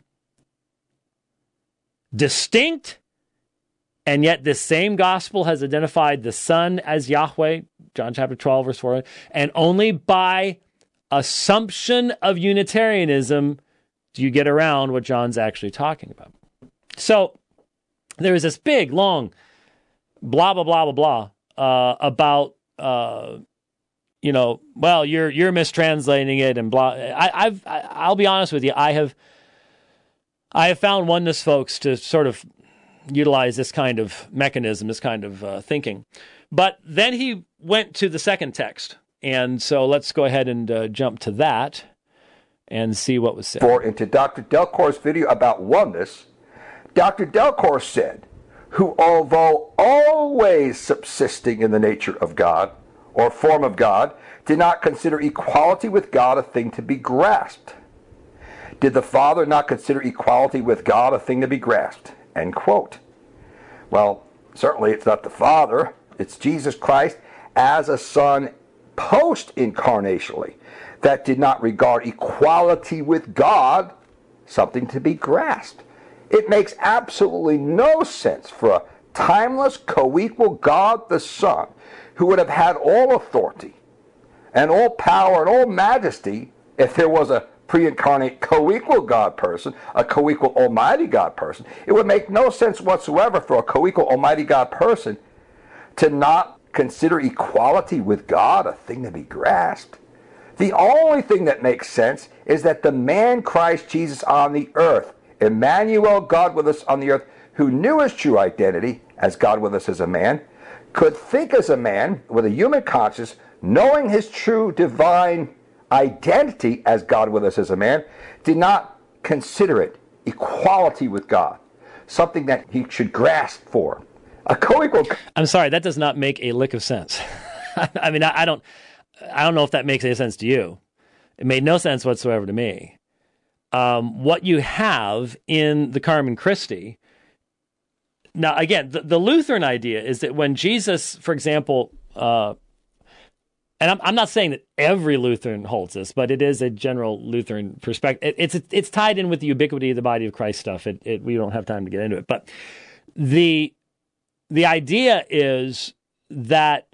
Distinct, and yet this same gospel has identified the Son as Yahweh, John chapter twelve, verse four, and only by assumption of Unitarianism do you get around what John's actually talking about. So there is this big, long, blah, blah, blah, blah, blah, uh, about, uh, you know, well, you're you're mistranslating it and blah. I, I've, I, I'll be honest with you, I have, I have found oneness folks to sort of utilize this kind of mechanism, this kind of uh, thinking. But then he went to the second text. And so let's go ahead and uh, jump to that and see what was said. For into Doctor Delcor's video about oneness, Doctor Delcor said, who although always subsisting in the nature of God, or form of God, did not consider equality with God a thing to be grasped. Did the Father not consider equality with God a thing to be grasped? End quote. Well, certainly it's not the Father. It's Jesus Christ as a Son post-incarnationally that did not regard equality with God something to be grasped. It makes absolutely no sense for a timeless, co-equal God the Son, who would have had all authority and all power and all majesty if there was a pre-incarnate co-equal God person, a co-equal almighty God person. It would make no sense whatsoever for a co-equal almighty God person to not consider equality with God a thing to be grasped. The only thing that makes sense is that the man Christ Jesus on the earth, Emmanuel, God with us on the earth, who knew his true identity as God with us as a man, could think as a man with a human conscience, knowing his true divine identity as God with us as a man, did not consider it equality with God, something that he should grasp for. A co-equal. I'm sorry, that does not make a lick of sense. I mean, I, I don't, I don't know if that makes any sense to you. It made no sense whatsoever to me. Um, what you have in the Carmen Christi. Now, again, the, the Lutheran idea is that when Jesus, for example, uh, and I'm, I'm not saying that every Lutheran holds this, but it is a general Lutheran perspective. It, it's it's tied in with the ubiquity of the body of Christ stuff. It, it, we don't have time to get into it, but the the idea is that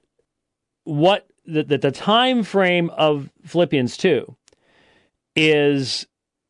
what that the, the time frame of Philippians two is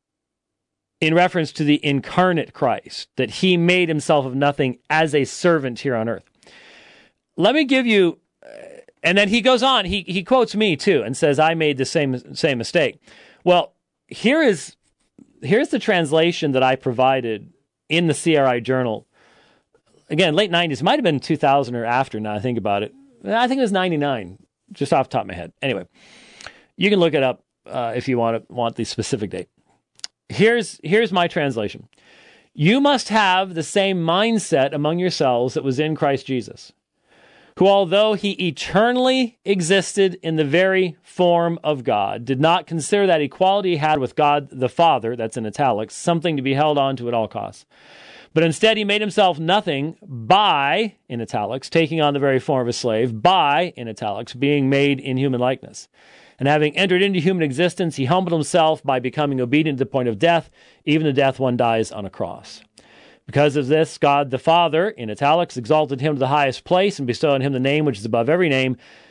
in reference to the incarnate Christ, that he made himself of nothing as a servant here on earth. Let me give you. And then he goes on, he he quotes me too and says, I made the same same mistake. Well, here is here's the translation that I provided in the C R I journal. Again, late nineties, it might have been two thousand or after now I think about it. I think it was ninety-nine, just off the top of my head. Anyway, you can look it up uh, if you want to, want the specific date. Here's here's my translation. You must have the same mindset among yourselves that was in Christ Jesus, who, although he eternally existed in the very form of God, did not consider that equality he had with God the Father, that's in italics, something to be held on to at all costs. But instead he made himself nothing by, in italics, taking on the very form of a slave, by, in italics, being made in human likeness. And having entered into human existence, he humbled himself by becoming obedient to the point of death, even the death one dies on a cross. Because of this, God the Father, in italics, exalted him to the highest place and bestowed on him the name which is above every name,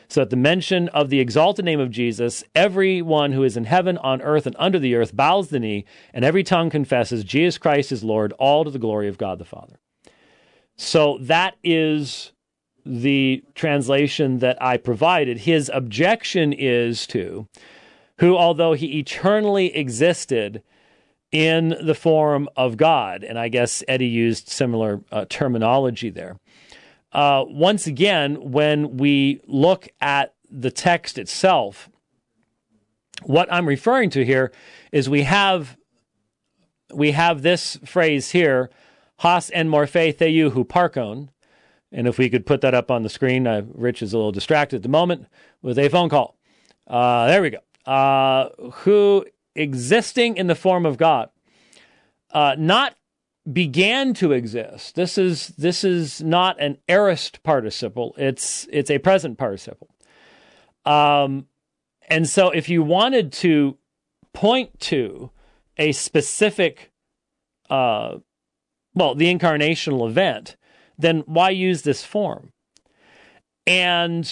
So at the mention of the exalted name of Jesus, everyone who is in heaven, on earth, and under the earth bows the knee, and every tongue confesses Jesus Christ is Lord, all to the glory of God the Father. So that is the translation that I provided. His objection is to, who, although he eternally existed in the form of God, and I guess Eddie used similar uh, terminology there. Uh, once again, when we look at the text itself, what I'm referring to here is we have we have this phrase here, "Has en morphe theou huparkon," and if we could put that up on the screen, uh, Rich is a little distracted at the moment with a phone call. Uh, there we go. Uh, who existing in the form of God, uh, not began to exist. This is this is not an aorist participle. It's it's a present participle. Um, and so, if you wanted to point to a specific, uh, well, the incarnational event, then why use this form? And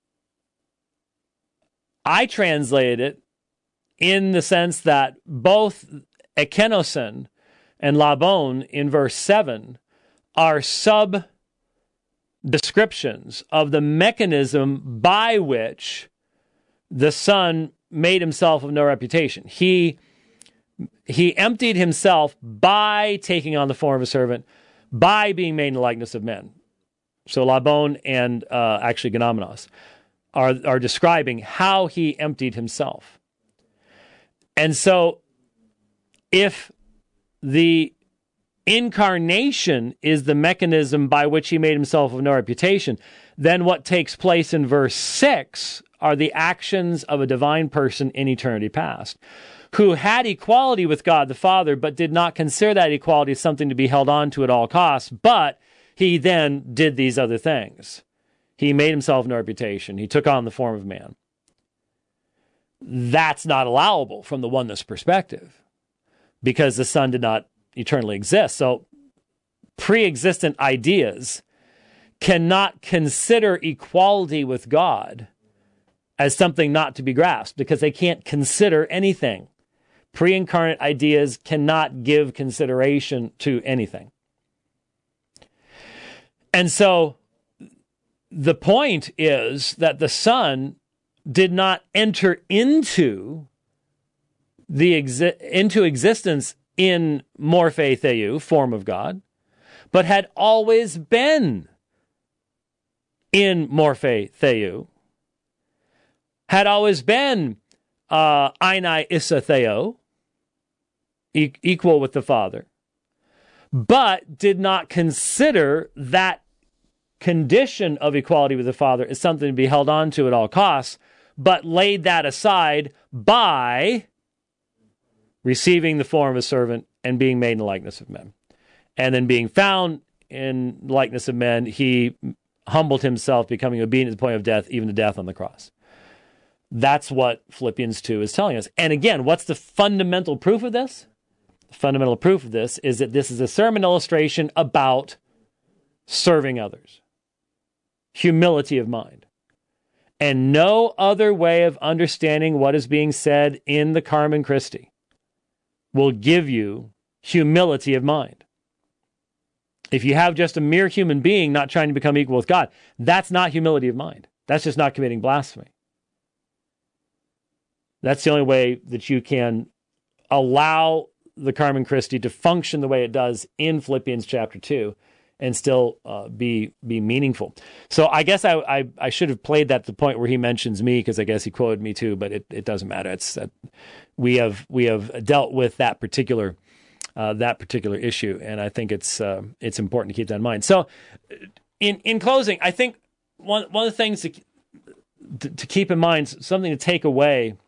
I translated it in the sense that both ekenosen and labon in verse seven are sub-descriptions of the mechanism by which the Son made himself of no reputation. He, he emptied himself by taking on the form of a servant, by being made in the likeness of men. So labon and uh, actually genomenos are, are describing how he emptied himself. And so if the incarnation is the mechanism by which he made himself of no reputation, then what takes place in verse six are the actions of a divine person in eternity past, who had equality with God the Father, but did not consider that equality as something to be held on to at all costs, but he then did these other things. He made himself no reputation. He took on the form of man. That's not allowable from the oneness perspective, because the Son did not eternally exist. So pre-existent ideas cannot consider equality with God as something not to be grasped, because they can't consider anything. Pre-incarnate ideas cannot give consideration to anything. And so the point is that the Son did not enter into the exi- into existence in morphe theou, form of God, but had always been in morphe theou, had always been uh, einai issa theo, e- equal with the Father, but did not consider that condition of equality with the Father as something to be held on to at all costs, but laid that aside by receiving the form of a servant and being made in the likeness of men. And then being found in the likeness of men, he humbled himself, becoming obedient to the point of death, even to death on the cross. That's what Philippians two is telling us. And again, what's the fundamental proof of this? The fundamental proof of this is that this is a sermon illustration about serving others. Humility of mind. And no other way of understanding what is being said in the Carmen Christi will give you humility of mind. If you have just a mere human being not trying to become equal with God, that's not humility of mind. That's just not committing blasphemy. That's the only way that you can allow the Carmen Christi to function the way it does in Philippians chapter two and still uh, be be meaningful. So I guess I, I I should have played that to the point where he mentions me, because I guess he quoted me too, but it, it doesn't matter. It's uh, we have we have dealt with that particular uh, that particular issue, and I think it's uh, it's important to keep that in mind. So in in closing, I think one one of the things to, to, to keep in mind, something to take away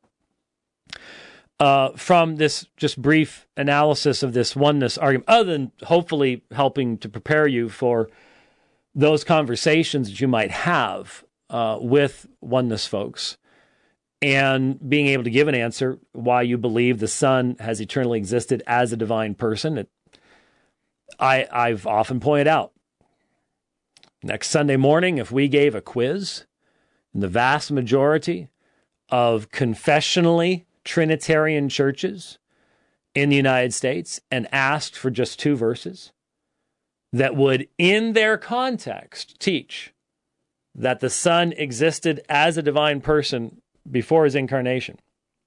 Uh, from this just brief analysis of this oneness argument, other than hopefully helping to prepare you for those conversations that you might have uh, with oneness folks, and being able to give an answer why you believe the Son has eternally existed as a divine person. It, I, I've often pointed out, next Sunday morning, if we gave a quiz the vast majority of confessionally Trinitarian churches in the United States and asked for just two verses that would, in their context, teach that the Son existed as a divine person before his incarnation.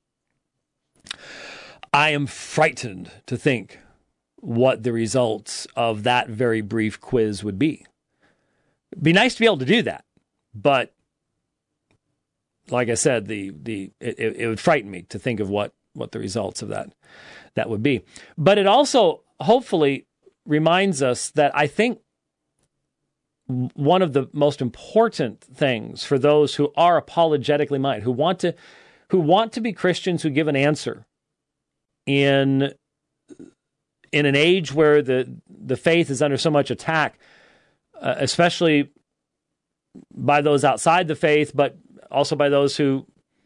I am frightened to think what the results of that very brief quiz would be. It'd be nice to be able to do that, but like I said, the the it, it would frighten me to think of what, what the results of that that would be. But it also hopefully reminds us that I think one of the most important things for those who are apologetically minded, who want to who want to be Christians who give an answer in in an age where the the faith is under so much attack, uh, especially by those outside the faith, but also by those who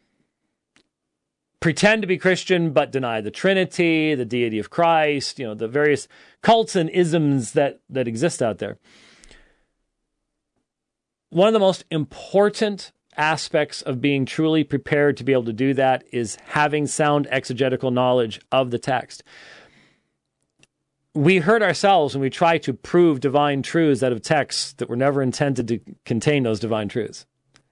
pretend to be Christian but deny the Trinity, the deity of Christ, you know, the various cults and isms that, that exist out there. One of the most important aspects of being truly prepared to be able to do that is having sound exegetical knowledge of the text. We hurt ourselves when we try to prove divine truths out of texts that were never intended to contain those divine truths.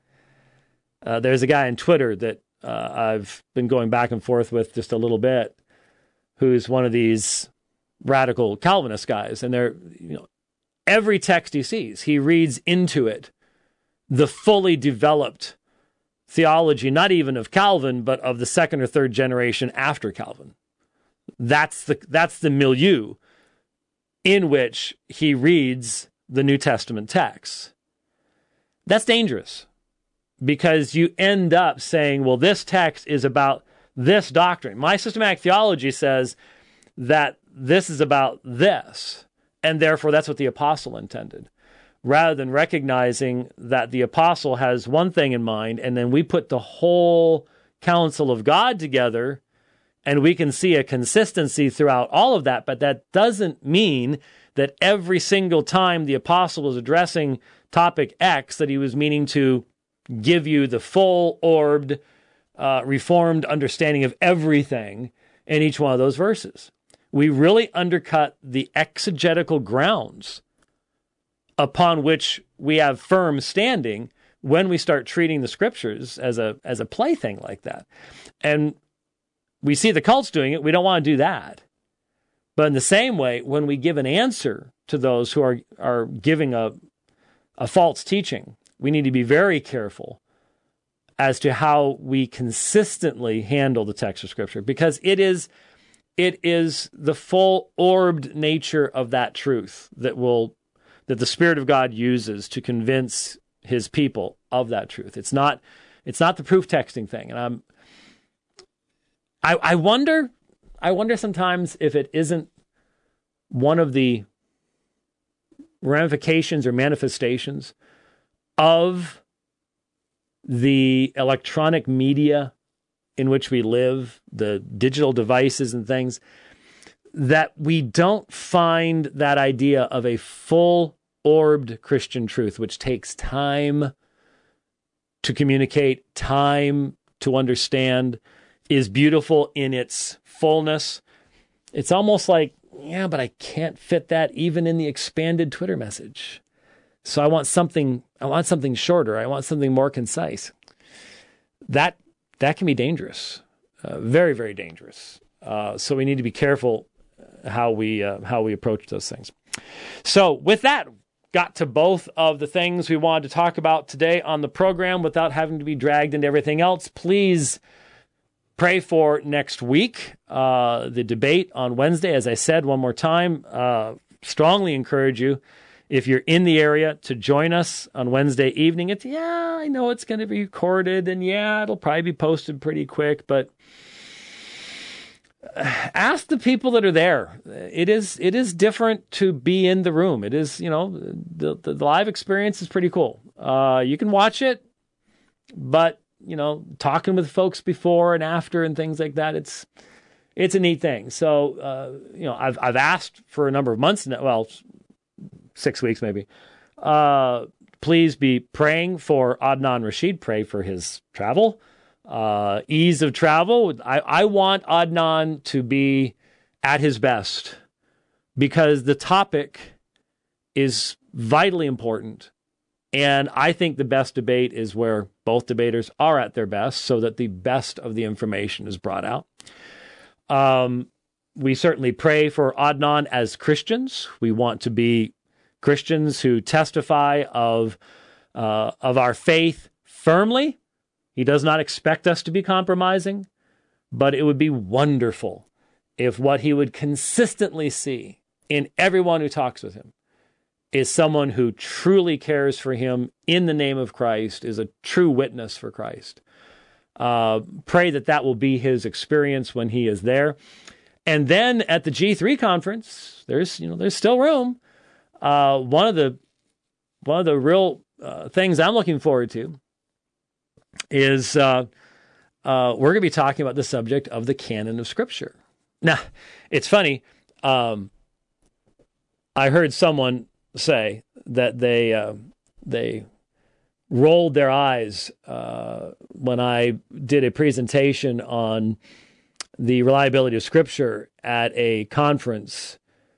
Uh, there's a guy on Twitter that uh, I've been going back and forth with just a little bit, who's one of these radical Calvinist guys, and they're, you know, every text he sees, he reads into it the fully developed theology, not even of Calvin, but of the second or third generation after Calvin. That's the that's the milieu in which he reads the New Testament texts. That's dangerous, because you end up saying, well, this text is about this doctrine. My systematic theology says that this is about this, and therefore that's what the apostle intended, rather than recognizing that the apostle has one thing in mind, and then we put the whole counsel of God together, and we can see a consistency throughout all of that. But that doesn't mean that every single time the apostle was addressing topic X, that he was meaning to give you the full orbed, uh, reformed understanding of everything in each one of those verses. We really undercut the exegetical grounds upon which we have firm standing when we start treating the scriptures as a as a plaything like that. And we see the cults doing it. We don't want to do that. But in the same way, when we give an answer to those who are, are giving a, a false teaching, we need to be very careful as to how we consistently handle the text of Scripture, because it is it is the full orbed nature of that truth that will that the Spirit of God uses to convince his people of that truth. It's not it's not the proof texting thing. And I'm I, I wonder, I wonder sometimes if it isn't one of the ramifications or manifestations of the electronic media in which we live, the digital devices and things, that we don't find that idea of a full-orbed Christian truth, which takes time to communicate, time to understand, is beautiful in its fullness. It's almost like, yeah, but I can't fit that even in the expanded Twitter message. So I want something, I want something shorter. I want something more concise. That that can be dangerous, uh, very, very dangerous. Uh, so we need to be careful how we uh, how we approach those things. So with that, got to both of the things we wanted to talk about today on the program without having to be dragged into everything else. Please pray for next week, uh, the debate on Wednesday. As I said one more time, uh, strongly encourage you, if you're in the area, to join us on Wednesday evening. It's, yeah, I know it's going to be recorded, and yeah, it'll probably be posted pretty quick, but ask the people that are there. It is it is different to be in the room. It is, you know, the, the live experience is pretty cool. Uh, you can watch it, but you know, talking with folks before and after and things like that, it's it's a neat thing. So, uh, you know, I've I've asked for a number of months now, well, six weeks maybe, uh, please be praying for Adnan Rashid. Pray for his travel, uh, ease of travel. I, I want Adnan to be at his best because the topic is vitally important. And I think the best debate is where both debaters are at their best so that the best of the information is brought out. Um, we certainly pray for Adnan as Christians. We want to be Christians who testify of, uh, of our faith firmly. He does not expect us to be compromising, but it would be wonderful if what he would consistently see in everyone who talks with him is someone who truly cares for him in the name of Christ, is a true witness for Christ. Uh, pray that that will be his experience when he is there. And then at the G three conference, there's, you know, there's still room. Uh, one of the, one of the real uh, things I'm looking forward to is uh, uh, we're going to be talking about the subject of the canon of Scripture. Now, it's funny. Um, I heard someone say that they uh, they rolled their eyes uh, when I did a presentation on the reliability of Scripture at a conference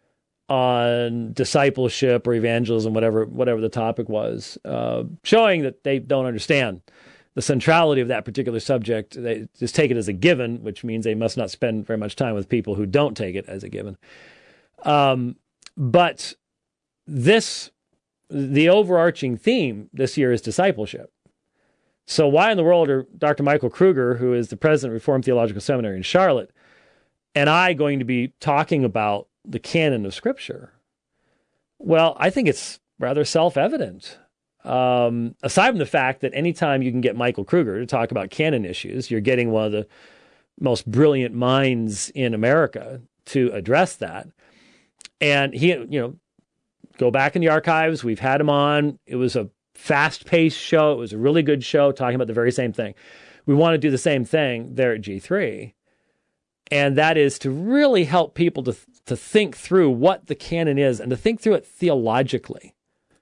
on discipleship or evangelism, whatever whatever the topic was, uh, showing that they don't understand the centrality of that particular subject. They just take it as a given, which means they must not spend very much time with people who don't take it as a given. Um, but this, the overarching theme this year is discipleship. So why in the world are Doctor Michael Kruger, who is the president of Reformed Theological Seminary in Charlotte, and I going to be talking about the canon of Scripture? Well, I think it's rather self-evident. Um, aside from the fact that anytime you can get Michael Kruger to talk about canon issues, you're getting one of the most brilliant minds in America to address that. And he, you know, go back in the archives. We've had him on. It was a fast-paced show. It was a really good show talking about the very same thing. We want to do the same thing there at G three. And that is to really help people to, to think through what the canon is and to think through it theologically.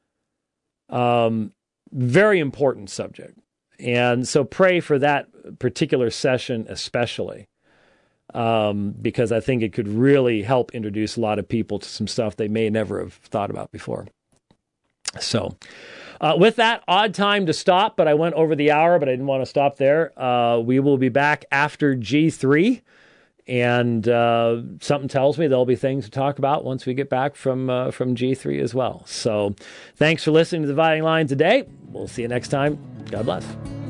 Um, very important subject. And so pray for that particular session especially, um, because I think it could really help introduce a lot of people to some stuff they may never have thought about before. So uh, with that, odd time to stop, but I went over the hour, but I didn't want to stop there. Uh, we will be back after G three. And uh, something tells me there'll be things to talk about once we get back from uh, from G three as well. So thanks for listening to The Dividing Line today. We'll see you next time. God bless.